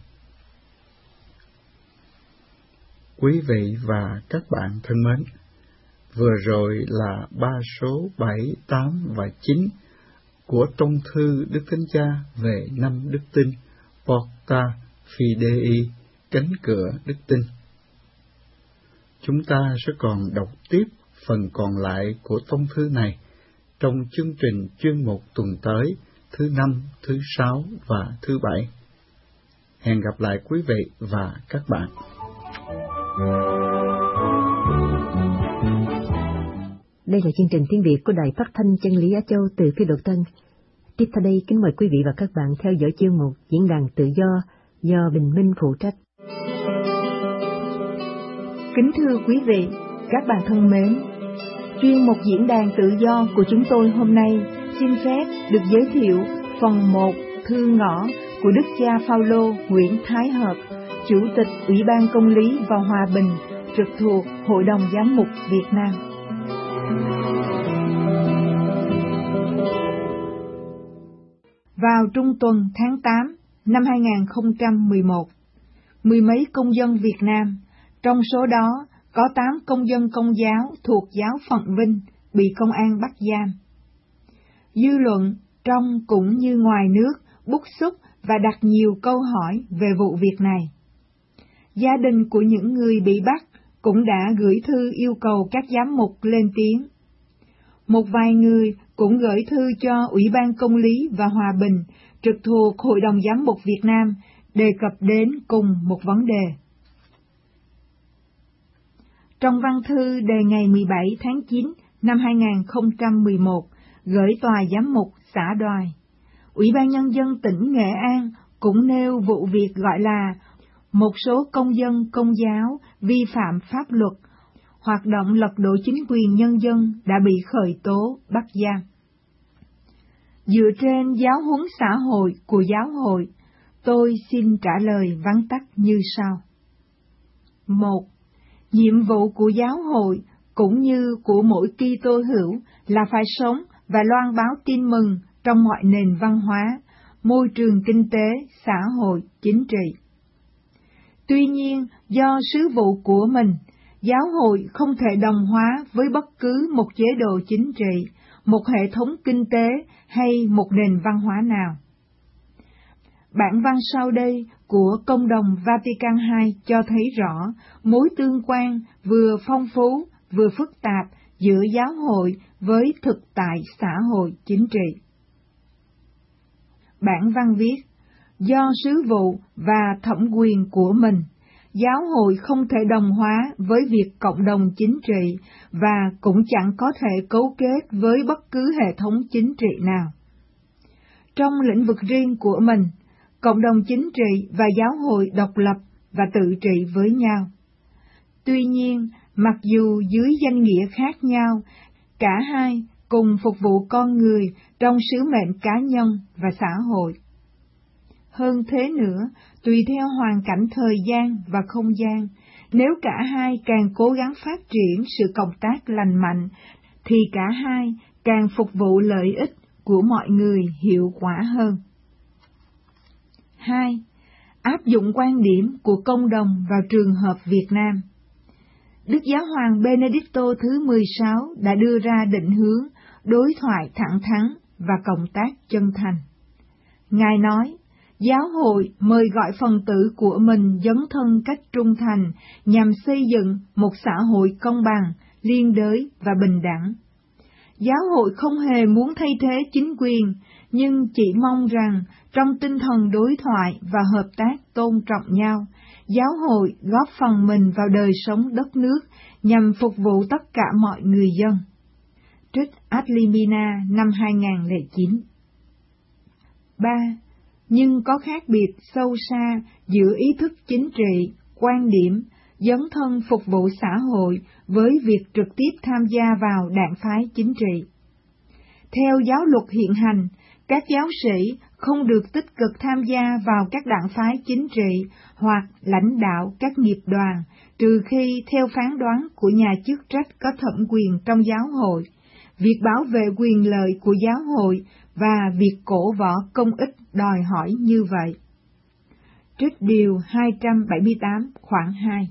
Quý vị và các bạn thân mến, vừa rồi là 3 số 7, 8 và 9 của trong thư Đức Thánh Cha về 5 đức tin, Porta Fidei, cánh cửa đức tin. Chúng ta sẽ còn đọc tiếp phần còn lại của tông thư này trong chương trình chuyên mục tuần tới, thứ 5, thứ 6 và thứ 7. Hẹn gặp lại quý vị và các bạn. Đây là chương trình tiếng Việt của Đài Phát thanh Chân lý Á Châu từ Phi Đội Tân. Tiếp theo đây, kính mời quý vị và các bạn theo dõi chuyên mục Diễn đàn Tự do Bình Minh phụ trách. Kính thưa quý vị, các bạn thân mến, chuyên mục Diễn đàn Tự do của chúng tôi hôm nay xin phép được giới thiệu phần 1 thư ngõ của Đức cha Phaolô Nguyễn Thái Hợp, Chủ tịch Ủy ban Công lý và Hòa bình trực thuộc Hội đồng Giám mục Việt Nam. Vào trung tuần tháng 8 năm 2011, mười mấy công dân Việt Nam, trong số đó có 8 công dân Công giáo thuộc giáo phận Vinh, bị công an bắt giam. Dư luận trong cũng như ngoài nước bức xúc và đặt nhiều câu hỏi về vụ việc này. Gia đình của những người bị bắt cũng đã gửi thư yêu cầu các giám mục lên tiếng. Một vài người cũng gửi thư cho Ủy ban Công lý và Hòa bình trực thuộc Hội đồng Giám mục Việt Nam đề cập đến cùng một vấn đề. Trong văn thư đề ngày 17 tháng 9 năm 2011 gửi Tòa Giám mục xã Đoài, Ủy ban Nhân dân tỉnh Nghệ An cũng nêu vụ việc gọi là một số công dân Công giáo vi phạm pháp luật, hoạt động lật đổ chính quyền nhân dân đã bị khởi tố bắt giam. Dựa trên giáo huấn xã hội của giáo hội, tôi xin trả lời vắn tắt như sau. 1. Nhiệm vụ của giáo hội cũng như của mỗi Kitô hữu là phải sống và loan báo tin mừng trong mọi nền văn hóa, môi trường kinh tế, xã hội, chính trị. Tuy nhiên, do sứ vụ của mình, giáo hội không thể đồng hóa với bất cứ một chế độ chính trị, một hệ thống kinh tế hay một nền văn hóa nào. Bản văn sau đây của Công đồng Vatican II cho thấy rõ mối tương quan vừa phong phú vừa phức tạp giữa giáo hội với thực tại xã hội chính trị. Bản văn viết, do sứ vụ và thẩm quyền của mình, giáo hội không thể đồng hóa với việc cộng đồng chính trị và cũng chẳng có thể cấu kết với bất cứ hệ thống chính trị nào. Trong lĩnh vực riêng của mình, cộng đồng chính trị và giáo hội độc lập và tự trị với nhau. Tuy nhiên, mặc dù dưới danh nghĩa khác nhau, cả hai cùng phục vụ con người trong sứ mệnh cá nhân và xã hội. Hơn thế nữa, tùy theo hoàn cảnh thời gian và không gian, nếu cả hai càng cố gắng phát triển sự cộng tác lành mạnh, thì cả hai càng phục vụ lợi ích của mọi người hiệu quả hơn. 2. Áp dụng quan điểm của công đồng vào trường hợp Việt Nam. Đức Giáo hoàng Benedicto thứ 16 đã đưa ra định hướng đối thoại thẳng thắn và cộng tác chân thành. Ngài nói, giáo hội mời gọi phần tử của mình dấn thân cách trung thành nhằm xây dựng một xã hội công bằng, liên đới và bình đẳng. Giáo hội không hề muốn thay thế chính quyền, nhưng chỉ mong rằng trong tinh thần đối thoại và hợp tác tôn trọng nhau, giáo hội góp phần mình vào đời sống đất nước nhằm phục vụ tất cả mọi người dân. Trích Ad Limina năm 2009. 3. Nhưng có khác biệt sâu xa giữa ý thức chính trị, quan điểm, dấn thân phục vụ xã hội với việc trực tiếp tham gia vào đảng phái chính trị. Theo giáo luật hiện hành, các giáo sĩ không được tích cực tham gia vào các đảng phái chính trị hoặc lãnh đạo các nghiệp đoàn, trừ khi theo phán đoán của nhà chức trách có thẩm quyền trong giáo hội, việc bảo vệ quyền lợi của giáo hội và việc cổ võ công ích đòi hỏi như vậy. Trích điều 278 khoản 2.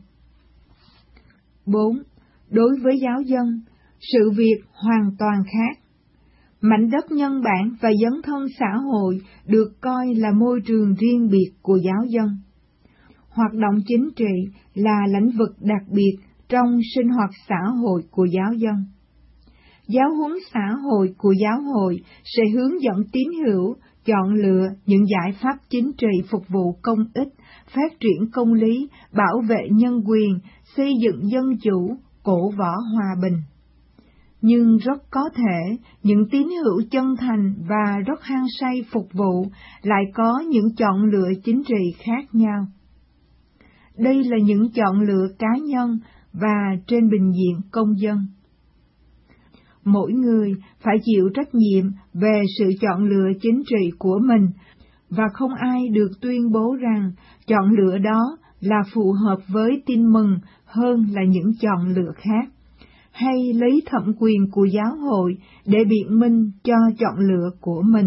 4. Đối với giáo dân, sự việc hoàn toàn khác. Mảnh đất nhân bản và dấn thân xã hội được coi là môi trường riêng biệt của giáo dân. Hoạt động chính trị là lĩnh vực đặc biệt trong sinh hoạt xã hội của giáo dân. Giáo huấn xã hội của giáo hội sẽ hướng dẫn tín hữu chọn lựa những giải pháp chính trị phục vụ công ích, phát triển công lý, bảo vệ nhân quyền, xây dựng dân chủ, cổ võ hòa bình. Nhưng rất có thể, những tín hữu chân thành và rất hăng say phục vụ lại có những chọn lựa chính trị khác nhau. Đây là những chọn lựa cá nhân và trên bình diện công dân. Mỗi người phải chịu trách nhiệm về sự chọn lựa chính trị của mình, và không ai được tuyên bố rằng chọn lựa đó là phù hợp với tin mừng hơn là những chọn lựa khác, hay lấy thẩm quyền của giáo hội để biện minh cho chọn lựa của mình.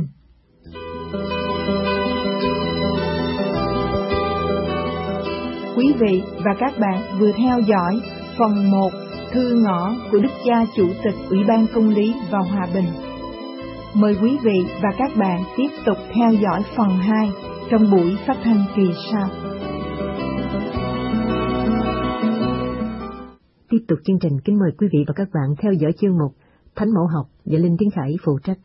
Quý vị và các bạn vừa theo dõi phần 1 thư ngõ của Đức cha Chủ tịch Ủy ban Công lý và Hòa bình. Mời quý vị và các bạn tiếp tục theo dõi phần 2 trong buổi phát thanh kỳ sau. Tiếp tục chương trình, kính mời quý vị và các bạn theo dõi chương mục Thánh Mẫu học do Linh Tiến Khải phụ trách.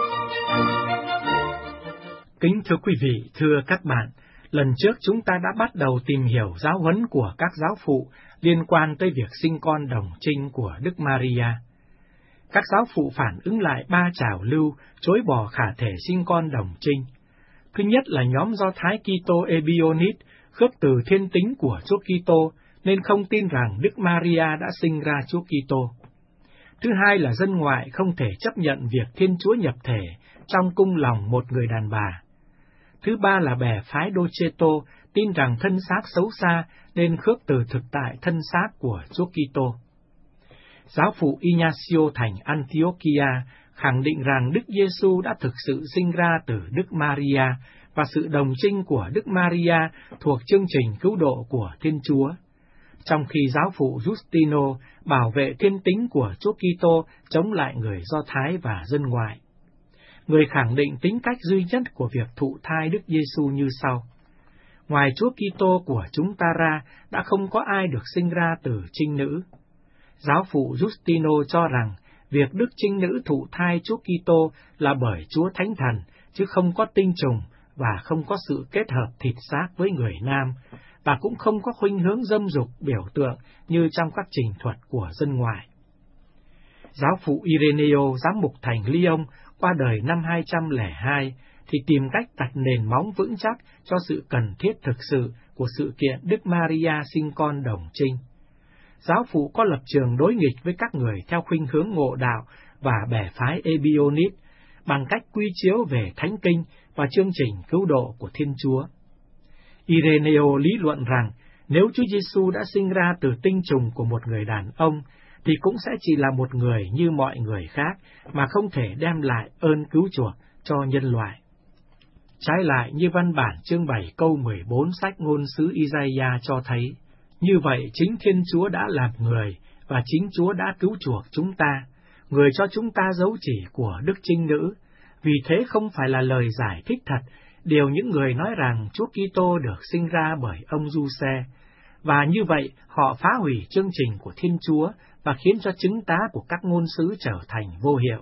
Kính thưa quý vị, thưa các bạn, lần trước chúng ta đã bắt đầu tìm hiểu giáo huấn của các giáo phụ liên quan tới việc sinh con đồng trinh của Đức Maria. Các giáo phụ phản ứng lại 3 trào lưu chối bỏ khả thể sinh con đồng trinh. Thứ nhất là nhóm Do Thái Kitô Ebionit khước từ thiên tính của Chúa Kitô nên không tin rằng Đức Maria đã sinh ra Chúa Kitô. Thứ hai là dân ngoại không thể chấp nhận việc Thiên Chúa nhập thể trong cung lòng một người đàn bà. Thứ ba là bè phái Doceto tin rằng thân xác xấu xa nên khước từ thực tại thân xác của Chúa Kitô. Giáo phụ Ignacio thành Antiochia khẳng định rằng Đức Giêsu đã thực sự sinh ra từ Đức Maria và sự đồng trinh của Đức Maria thuộc chương trình cứu độ của Thiên Chúa. Trong khi giáo phụ Justino bảo vệ thiên tính của Chúa Kitô chống lại người Do Thái và dân ngoại. Người khẳng định tính cách duy nhất của việc thụ thai Đức Giêsu như sau: ngoài Chúa Kitô của chúng ta ra, đã không có ai được sinh ra từ trinh nữ. Giáo phụ Justino cho rằng việc Đức Trinh nữ thụ thai Chúa Kitô là bởi Chúa Thánh Thần, chứ không có tinh trùng và không có sự kết hợp thịt xác với người nam, và cũng không có khuynh hướng dâm dục biểu tượng như trong các trình thuật của dân ngoại. Giáo phụ Ireneo, giám mục thành Lyon, qua đời năm 202, thì tìm cách đặt nền móng vững chắc cho sự cần thiết thực sự của sự kiện Đức Maria sinh con đồng trinh. Giáo phụ có lập trường đối nghịch với các người theo khuynh hướng ngộ đạo và bè phái Ebionit bằng cách quy chiếu về Thánh Kinh và chương trình cứu độ của Thiên Chúa. Ireneo lý luận rằng nếu Chúa Giêsu đã sinh ra từ tinh trùng của một người đàn ông, thì cũng sẽ chỉ là một người như mọi người khác mà không thể đem lại ơn cứu chuộc cho nhân loại. Trái lại, như văn bản chương 7 câu 14 sách ngôn sứ Isaiah cho thấy, như vậy chính Thiên Chúa đã làm người và chính Chúa đã cứu chuộc chúng ta, người cho chúng ta dấu chỉ của Đức Trinh Nữ. Vì thế không phải là lời giải thích thật điều những người nói rằng Chúa Kitô được sinh ra bởi ông Giuse, và như vậy họ phá hủy chương trình của Thiên Chúa và khiến cho chứng tá của các ngôn sứ trở thành vô hiệu.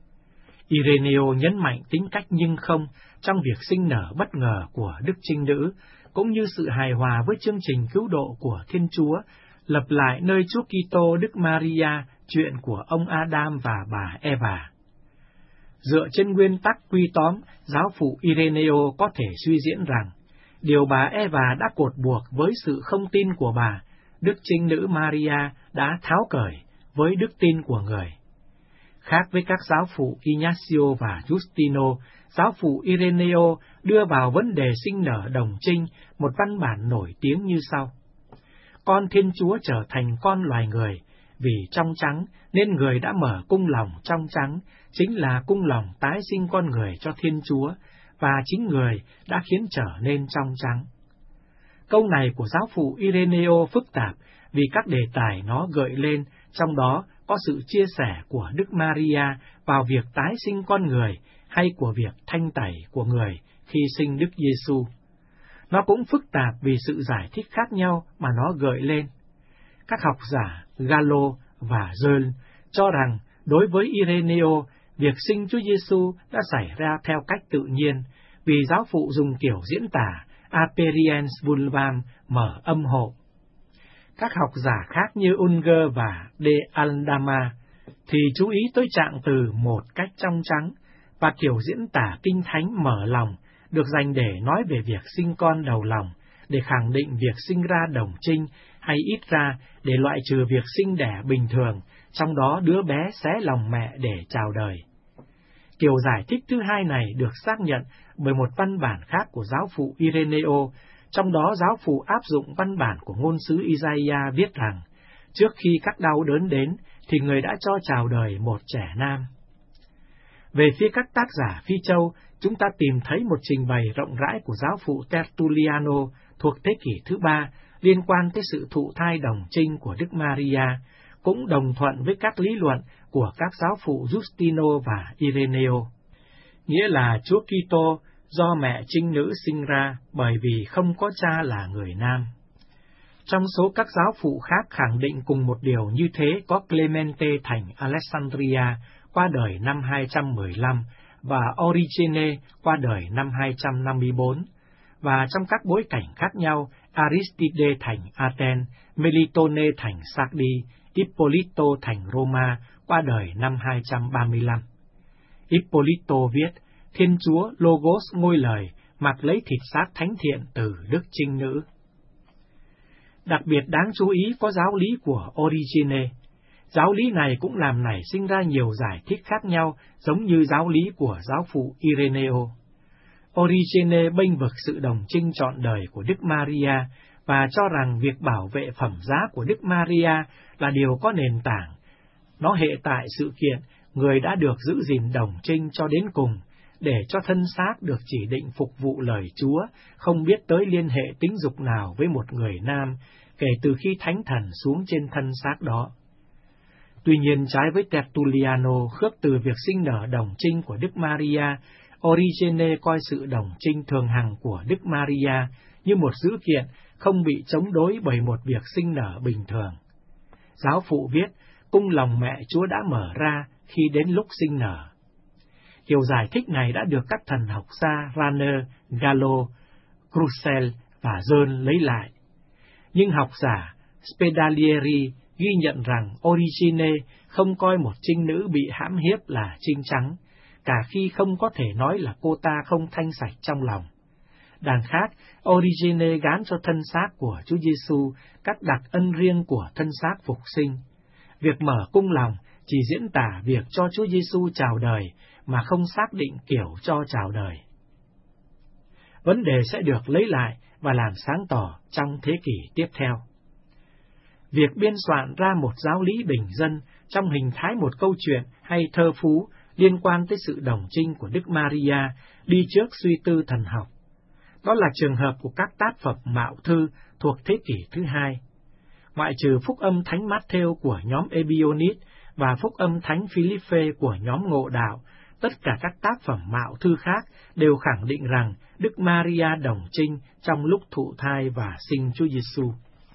Ireneo nhấn mạnh tính cách nhưng không trong việc sinh nở bất ngờ của Đức Trinh Nữ, cũng như sự hài hòa với chương trình cứu độ của Thiên Chúa, lập lại nơi Chúa Kitô Đức Maria chuyện của ông Adam và bà Eva. Dựa trên nguyên tắc quy tóm, giáo phụ Ireneo có thể suy diễn rằng, điều bà Eva đã cột buộc với sự không tin của bà, Đức Trinh Nữ Maria đã tháo cởi với đức tin của người. Khác với các giáo phụ Ignacio và Justino, giáo phụ Ireneo đưa vào vấn đề sinh nở đồng trinh một văn bản nổi tiếng như sau. Con Thiên Chúa trở thành con loài người, vì trong trắng nên người đã mở cung lòng trong trắng, chính là cung lòng tái sinh con người cho Thiên Chúa, và chính người đã khiến trở nên trong trắng. Câu này của giáo phụ Ireneo phức tạp vì các đề tài nó gợi lên, trong đó có sự chia sẻ của Đức Maria vào việc tái sinh con người hay của việc thanh tẩy của người khi sinh Đức Giêsu. Nó cũng phức tạp vì sự giải thích khác nhau mà nó gợi lên. Các học giả Gallo và Joel cho rằng đối với Ireneo, việc sinh Chúa Giêsu đã xảy ra theo cách tự nhiên, vì giáo phụ dùng kiểu diễn tả aperiens vulvam mở âm hộ. Các học giả khác như Unger và De Aldama thì chú ý tới trạng từ một cách trong trắng, và kiểu diễn tả kinh thánh mở lòng được dành để nói về việc sinh con đầu lòng, để khẳng định việc sinh ra đồng trinh, hay ít ra để loại trừ việc sinh đẻ bình thường, trong đó đứa bé xé lòng mẹ để chào đời. Kiểu giải thích thứ hai này được xác nhận bởi một văn bản khác của giáo phụ Ireneo, trong đó giáo phụ áp dụng văn bản của ngôn sứ Isaiah viết rằng, trước khi các đau đớn đến, thì người đã cho chào đời một trẻ nam. Về phía các tác giả Phi Châu, chúng ta tìm thấy một trình bày rộng rãi của giáo phụ Tertulliano thuộc thế kỷ thứ 3 liên quan tới sự thụ thai đồng trinh của Đức Maria, cũng đồng thuận với các lý luận của các giáo phụ Justino và Ireneo. Nghĩa là Chúa Kitô do mẹ trinh nữ sinh ra bởi vì không có cha là người nam. Trong số các giáo phụ khác khẳng định cùng một điều như thế có Clemente thành Alexandria qua đời năm 215 và Origene qua đời năm 254, và trong các bối cảnh khác nhau, Aristide thành Athens, Melitone thành Sardi, Hippolito thành Roma qua đời năm 235. Hippolito viết, Thiên Chúa Logos ngôi lời, mặc lấy thịt xác thánh thiện từ Đức Trinh Nữ. Đặc biệt đáng chú ý có giáo lý của Origene. Giáo lý này cũng làm nảy sinh ra nhiều giải thích khác nhau, giống như giáo lý của giáo phụ Ireneo. Origene bênh vực sự đồng trinh trọn đời của Đức Maria và cho rằng việc bảo vệ phẩm giá của Đức Maria là điều có nền tảng. Nó hệ tại sự kiện người đã được giữ gìn đồng trinh cho đến cùng, để cho thân xác được chỉ định phục vụ lời Chúa, không biết tới liên hệ tính dục nào với một người nam, kể từ khi Thánh Thần xuống trên thân xác đó. Tuy nhiên, trái với Tertulliano khước từ việc sinh nở đồng trinh của Đức Maria, Origene coi sự đồng trinh thường hằng của Đức Maria như một dữ kiện không bị chống đối bởi một việc sinh nở bình thường. Giáo phụ viết, cung lòng mẹ Chúa đã mở ra khi đến lúc sinh nở. Kiểu giải thích này đã được các thần học gia Ranner, Gallo, Crucel và Joel lấy lại. Nhưng học giả Spedalieri ghi nhận rằng Origene không coi một trinh nữ bị hãm hiếp là trinh trắng, cả khi không có thể nói là cô ta không thanh sạch trong lòng. Đằng khác, Origene gán cho thân xác của Chúa Giêsu các đặc ân riêng của thân xác phục sinh. Việc mở cung lòng chỉ diễn tả việc cho Chúa Giêsu chào đời, mà không xác định kiểu cho chào đời. Vấn đề sẽ được lấy lại và làm sáng tỏ trong thế kỷ tiếp theo. Việc biên soạn ra một giáo lý bình dân trong hình thái một câu chuyện hay thơ phú liên quan tới sự đồng trinh của Đức Maria đi trước suy tư thần học. Đó là trường hợp của các tác phẩm mạo thư thuộc thế kỷ thứ 2. Ngoại trừ phúc âm Thánh Matthew của nhóm Ebionit và phúc âm Thánh Philippe của nhóm Ngộ Đạo, tất cả các tác phẩm mạo thư khác đều khẳng định rằng Đức Maria đồng trinh trong lúc thụ thai và sinh Chúa Giêsu.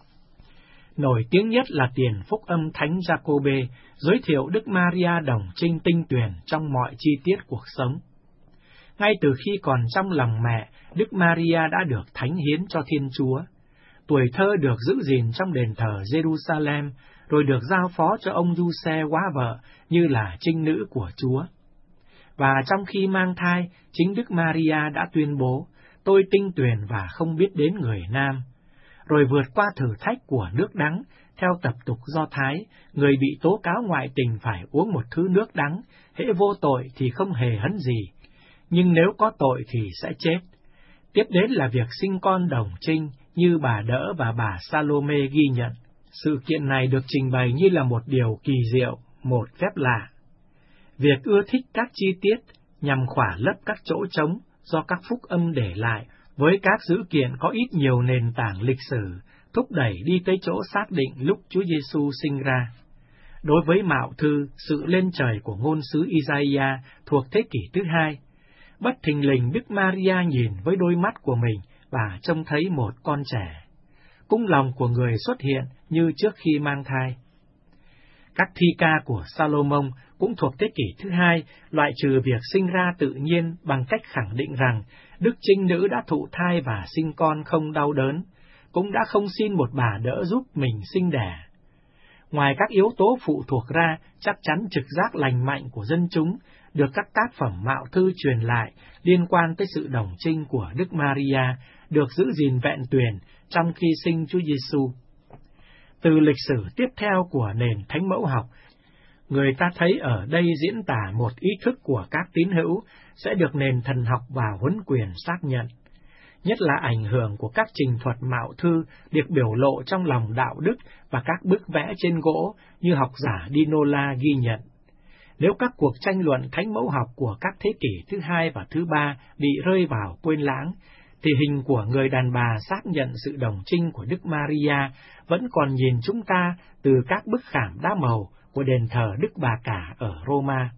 Nổi tiếng nhất là tiền phúc âm Thánh Giacôbê giới thiệu Đức Maria đồng trinh tinh tuyền trong mọi chi tiết cuộc sống. Ngay từ khi còn trong lòng mẹ, Đức Maria đã được thánh hiến cho Thiên Chúa. Tuổi thơ được giữ gìn trong đền thờ Jerusalem, rồi được giao phó cho ông Giuse góa vợ như là trinh nữ của Chúa. và trong khi mang thai, chính Đức Maria đã tuyên bố, tôi tinh tuyền và không biết đến người nam. Rồi vượt qua thử thách của nước đắng, theo tập tục Do Thái, người bị tố cáo ngoại tình phải uống một thứ nước đắng, hễ vô tội thì không hề hấn gì, nhưng nếu có tội thì sẽ chết. Tiếp đến là việc sinh con đồng trinh như bà Đỡ và bà Salome ghi nhận. Sự kiện này được trình bày như là một điều kỳ diệu, một phép lạ. Việc ưa thích các chi tiết nhằm khỏa lấp các chỗ trống do các phúc âm để lại với các dữ kiện có ít nhiều nền tảng lịch sử, thúc đẩy đi tới chỗ xác định lúc Chúa Giêsu sinh ra. Đối với Mạo Thư, sự lên trời của ngôn sứ Isaiah thuộc thế kỷ thứ 2, bất thình lình Đức Maria nhìn với đôi mắt của mình và trông thấy một con trẻ. Cung lòng của người xuất hiện như trước khi mang thai. Các thi ca của Salomon cũng thuộc thế kỷ thứ 2, loại trừ việc sinh ra tự nhiên bằng cách khẳng định rằng Đức Trinh Nữ đã thụ thai và sinh con không đau đớn, cũng đã không xin một bà đỡ giúp mình sinh đẻ. Ngoài các yếu tố phụ thuộc ra, chắc chắn trực giác lành mạnh của dân chúng được các tác phẩm Mạo Thư truyền lại liên quan tới sự đồng trinh của Đức Maria được giữ gìn vẹn tuyền trong khi sinh Chúa Giêsu. Từ lịch sử tiếp theo của nền thánh mẫu học, người ta thấy ở đây diễn tả một ý thức của các tín hữu sẽ được nền thần học và huấn quyền xác nhận. Nhất là ảnh hưởng của các trình thuật Mạo Thư được biểu lộ trong lòng đạo đức và các bức vẽ trên gỗ như học giả Dinola ghi nhận. Nếu các cuộc tranh luận thánh mẫu học của các thế kỷ thứ 2 và thứ 3 bị rơi vào quên lãng, thì hình của người đàn bà xác nhận sự đồng trinh của Đức Maria vẫn còn nhìn chúng ta từ các bức khảm đá màu của đền thờ Đức Bà Cả ở Roma.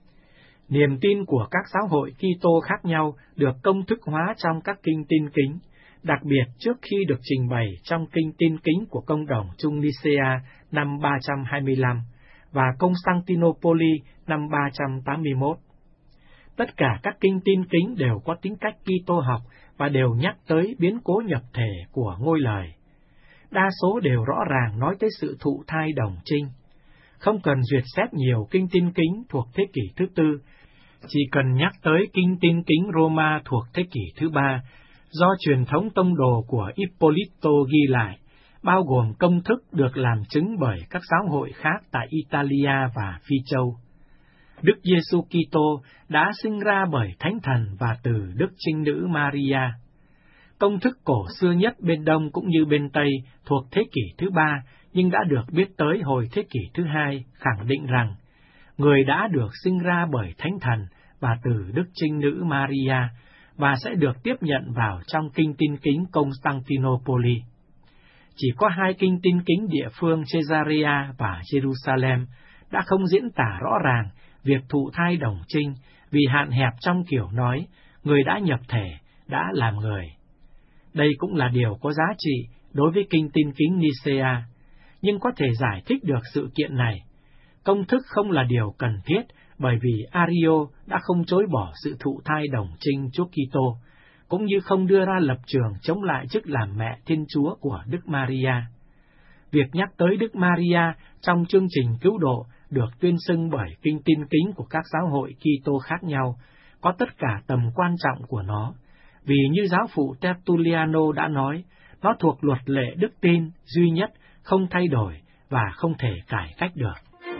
Niềm tin của các giáo hội Kitô khác nhau được công thức hóa trong các kinh tin kính, đặc biệt trước khi được trình bày trong kinh tin kính của Công đồng Chung Nicea năm 325 và Constantinople năm 381. Tất cả các kinh tin kính đều có tính cách Kitô học và đều nhắc tới biến cố nhập thể của ngôi lời. Đa số đều rõ ràng nói tới sự thụ thai đồng trinh. Không cần duyệt xét nhiều kinh tin kính thuộc thế kỷ thứ 4, chỉ cần nhắc tới kinh tin kính Roma thuộc thế kỷ thứ 3, do truyền thống tông đồ của Ippolito ghi lại, bao gồm công thức được làm chứng bởi các giáo hội khác tại Italia và Phi Châu. Đức Giêsu Kitô đã sinh ra bởi Thánh Thần và từ Đức Trinh Nữ Maria. Công thức cổ xưa nhất bên Đông cũng như bên Tây thuộc thế kỷ thứ 3, nhưng đã được biết tới hồi thế kỷ thứ 2, khẳng định rằng người đã được sinh ra bởi Thánh Thần và từ Đức Trinh Nữ Maria và sẽ được tiếp nhận vào trong kinh tin kính Constantinople. Chỉ có hai kinh tin kính địa phương Caesarea và Jerusalem đã không diễn tả rõ ràng việc thụ thai đồng trinh vì hạn hẹp trong kiểu nói người đã nhập thể, đã làm người. Đây cũng là điều có giá trị đối với kinh tin kính Nicea, nhưng có thể giải thích được sự kiện này. Công thức không là điều cần thiết bởi vì Ario đã không chối bỏ sự thụ thai đồng trinh Chúa Kitô, cũng như không đưa ra lập trường chống lại chức làm mẹ Thiên Chúa của Đức Maria. Việc nhắc tới Đức Maria trong chương trình cứu độ được tuyên xưng bởi kinh tin kính của các giáo hội Kitô khác nhau, có tất cả tầm quan trọng của nó, vì như giáo phụ Tertulliano đã nói, nó thuộc luật lệ đức tin duy nhất, không thay đổi và không thể cải cách được.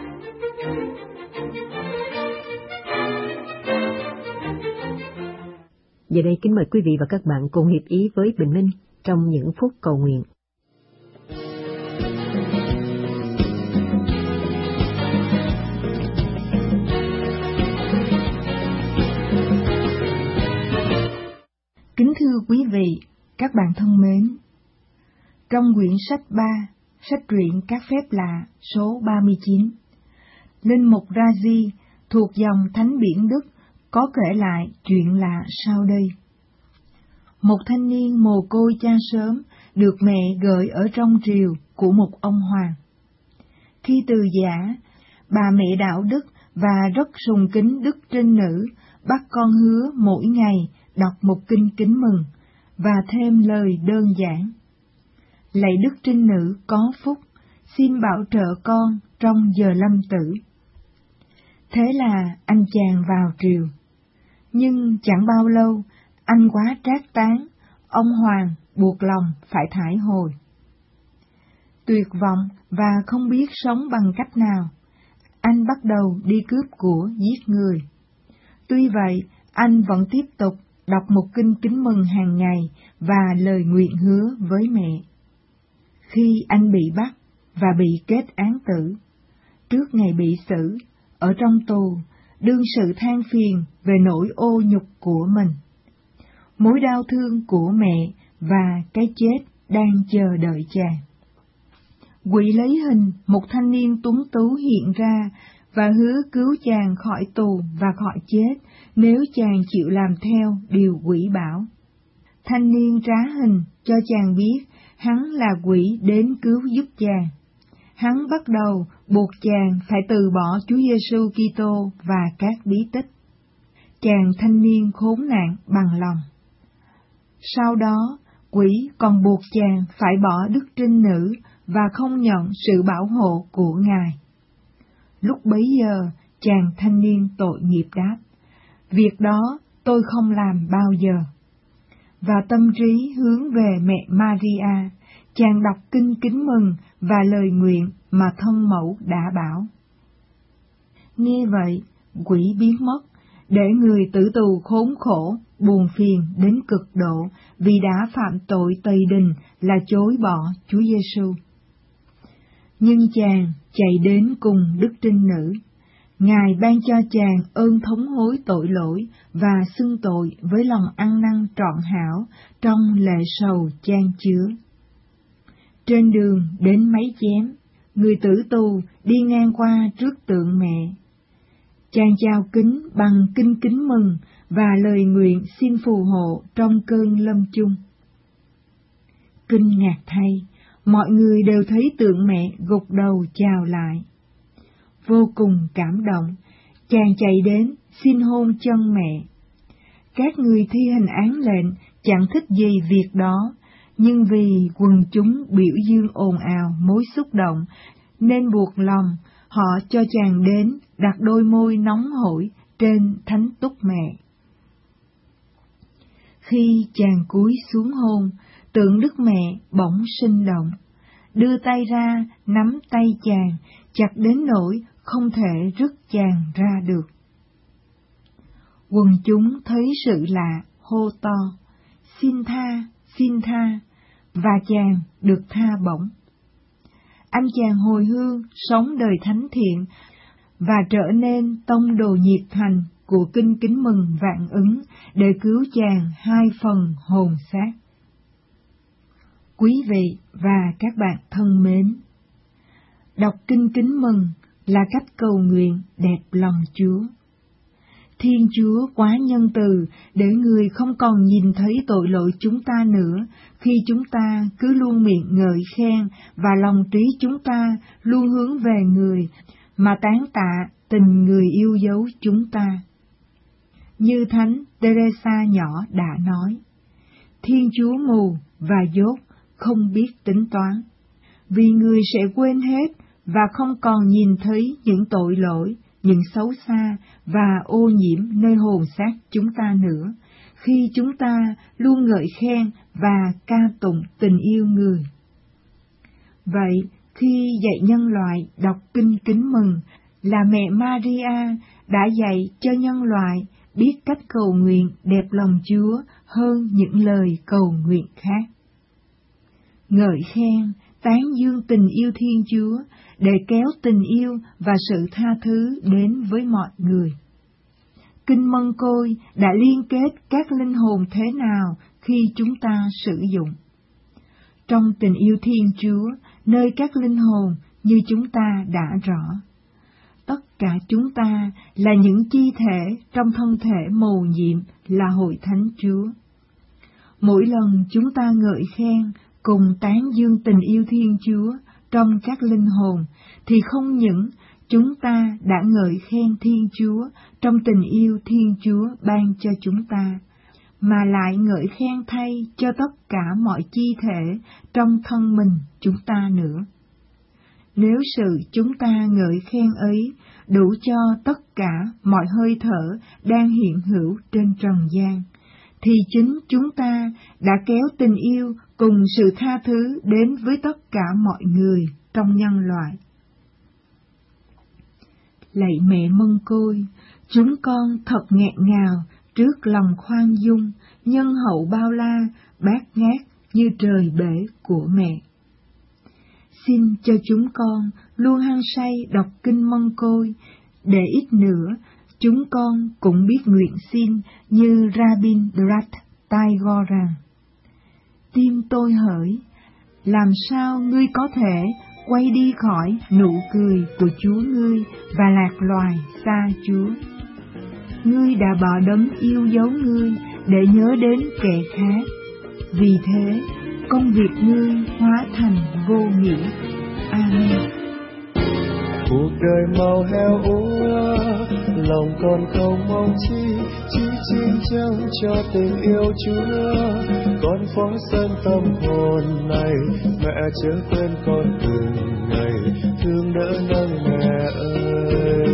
Giờ đây kính mời quý vị và các bạn cùng hiệp ý với Bình Minh trong những phút cầu nguyện. Kính thưa quý vị, các bạn thân mến, trong quyển sách 3, sách truyện các phép lạ số 39, Linh mục Razi thuộc dòng Thánh Biển Đức có kể lại chuyện lạ sau đây. Một thanh niên mồ côi cha sớm được mẹ gửi ở trong triều của một ông hoàng. Khi từ giã, bà mẹ đạo đức và rất sùng kính Đức Trinh Nữ bắt con hứa mỗi ngày đọc một kinh kính mừng và thêm lời đơn giản: lạy Đức Trinh Nữ có phúc, xin bảo trợ con trong giờ lâm tử. Thế là anh chàng vào triều. Nhưng chẳng bao lâu, anh quá trác tán, ông hoàng buộc lòng phải thải hồi. Tuyệt vọng và không biết sống bằng cách nào, anh bắt đầu đi cướp của giết người. Tuy vậy, anh vẫn tiếp tục đọc một kinh kính mừng hàng ngày và lời nguyện hứa với mẹ. Khi anh bị bắt và bị kết án tử, trước ngày bị xử, ở trong tù, đương sự than phiền về nỗi ô nhục của mình, mối đau thương của mẹ và cái chết đang chờ đợi chàng. Quỷ lấy hình một thanh niên tuấn tú hiện ra và hứa cứu chàng khỏi tù và khỏi chết nếu chàng chịu làm theo điều quỷ bảo. Thanh niên trá hình cho chàng biết hắn là quỷ đến cứu giúp chàng. Hắn bắt đầu buộc chàng phải từ bỏ Chúa Giêsu Kitô và các bí tích. Chàng thanh niên khốn nạn bằng lòng. Sau đó, quỷ còn buộc chàng phải bỏ đức trinh nữ và không nhận sự bảo hộ của Ngài. Lúc bấy giờ, chàng thanh niên tội nghiệp đáp, việc đó tôi không làm bao giờ. Và tâm trí hướng về mẹ Maria, chàng đọc kinh kính mừng và lời nguyện mà thân mẫu đã bảo. Nghe vậy, quỷ biến mất, để người tử tù khốn khổ, buồn phiền đến cực độ vì đã phạm tội tày đình là chối bỏ Chúa Giêsu. Nhưng chàng chạy đến cùng đức trinh nữ. Ngài ban cho chàng ơn thống hối tội lỗi và xưng tội với lòng ăn năn trọn hảo trong lệ sầu chan chứa. Trên đường đến Máy Chém, người tử tù đi ngang qua trước tượng mẹ. Chàng chào kính bằng kinh kính mừng và lời nguyện xin phù hộ trong cơn lâm chung. Kinh ngạc thay, mọi người đều thấy tượng mẹ gục đầu chào lại. Vô cùng cảm động, chàng chạy đến xin hôn chân mẹ. Các người thi hành án lệnh chẳng thích gì việc đó, nhưng vì quần chúng biểu dương ồn ào mối xúc động, nên buộc lòng họ cho chàng đến đặt đôi môi nóng hổi trên thánh túc mẹ. Khi chàng cúi xuống hôn, tượng Đức Mẹ bỗng sinh động, đưa tay ra nắm tay chàng, chặt đến nỗi không thể rứt chàng ra được. Quần chúng thấy sự lạ, hô to, xin tha, và chàng được tha bổng. Anh chàng hồi hương, sống đời thánh thiện, và trở nên tông đồ nhiệt thành của kinh kính mừng vạn ứng để cứu chàng 2 phần hồn xác. Quý vị và các bạn thân mến, đọc kinh kính mừng là cách cầu nguyện đẹp lòng Chúa. Thiên Chúa quá nhân từ để người không còn nhìn thấy tội lỗi chúng ta nữa khi chúng ta cứ luôn miệng ngợi khen và lòng trí chúng ta luôn hướng về người mà tán tạ tình người yêu dấu chúng ta. Như Thánh Teresa nhỏ đã nói, Thiên Chúa mù và dốt không biết tính toán, vì người sẽ quên hết và không còn nhìn thấy những tội lỗi, những xấu xa và ô nhiễm nơi hồn xác chúng ta nữa, khi chúng ta luôn ngợi khen và ca tụng tình yêu người. Vậy, khi dạy nhân loại đọc kinh kính mừng, là mẹ Maria đã dạy cho nhân loại biết cách cầu nguyện đẹp lòng Chúa hơn những lời cầu nguyện khác. Ngợi khen, tán dương tình yêu Thiên Chúa để kéo tình yêu và sự tha thứ đến với mọi người. Kinh Mân Côi đã liên kết các linh hồn thế nào khi chúng ta sử dụng. Trong tình yêu Thiên Chúa, nơi các linh hồn như chúng ta đã rõ, tất cả chúng ta là những chi thể trong thân thể mầu nhiệm là hội thánh Chúa. Mỗi lần chúng ta ngợi khen cùng tán dương tình yêu Thiên Chúa trong các linh hồn, thì không những chúng ta đã ngợi khen Thiên Chúa trong tình yêu Thiên Chúa ban cho chúng ta, mà lại ngợi khen thay cho tất cả mọi chi thể trong thân mình chúng ta nữa. Nếu sự chúng ta ngợi khen ấy đủ cho tất cả mọi hơi thở đang hiện hữu trên trần gian, thì chính chúng ta đã kéo tình yêu cùng sự tha thứ đến với tất cả mọi người trong nhân loại. Lạy mẹ Mân Côi, chúng con thật nghẹn ngào trước lòng khoan dung, nhân hậu bao la, bát ngát như trời bể của mẹ. Xin cho chúng con luôn hăng say đọc kinh Mân Côi, để ít nữa chúng con cũng biết nguyện xin như Rabindranath Tagore rằng: tim tôi hỡi, làm sao ngươi có thể quay đi khỏi nụ cười của Chúa ngươi và lạc loài xa Chúa? Ngươi đã bỏ đấng yêu dấu ngươi để nhớ đến kẻ khác, vì thế công việc ngươi hóa thành vô nghĩa. Amen. Cuộc đời màu heo úa, lòng con không mong chi, chỉ chim trăng cho tình yêu Chúa. Con phó dâng tâm hồn này, mẹ chớ quên con từng ngày, thương đỡ nâng mẹ ơi.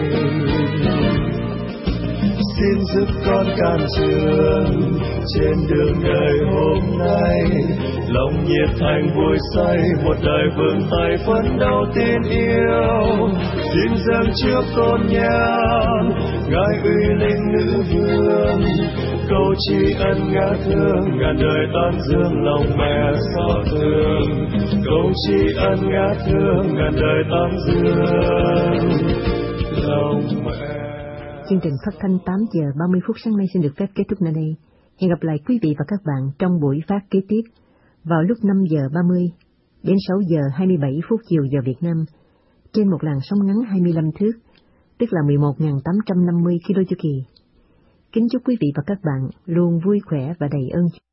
Xin giúp con can trường trên đường đời hôm nay, lòng nhiệt thành vui say, một đời vươn tay phấn đấu tin yêu. Xin dâng trước tôn nhang ngài uy linh nữ vương, cầu tri ân ngã thương, ngàn đời tán dương lòng mẹ xót thương. Cầu tri ân ngã thương, ngàn đời tán dương lòng mẹ. Chương trình phát thanh 8 giờ 30 phút sáng nay xin được phép kết thúc nơi đây. Hẹn gặp lại quý vị và các bạn trong buổi phát kế tiếp vào lúc 5 giờ 30 đến 6 giờ 27 phút chiều giờ Việt Nam trên một làn sóng ngắn 25 thước, tức là 11.850 km chu kỳ. Kính chúc quý vị và các bạn luôn vui khỏe và đầy ơn.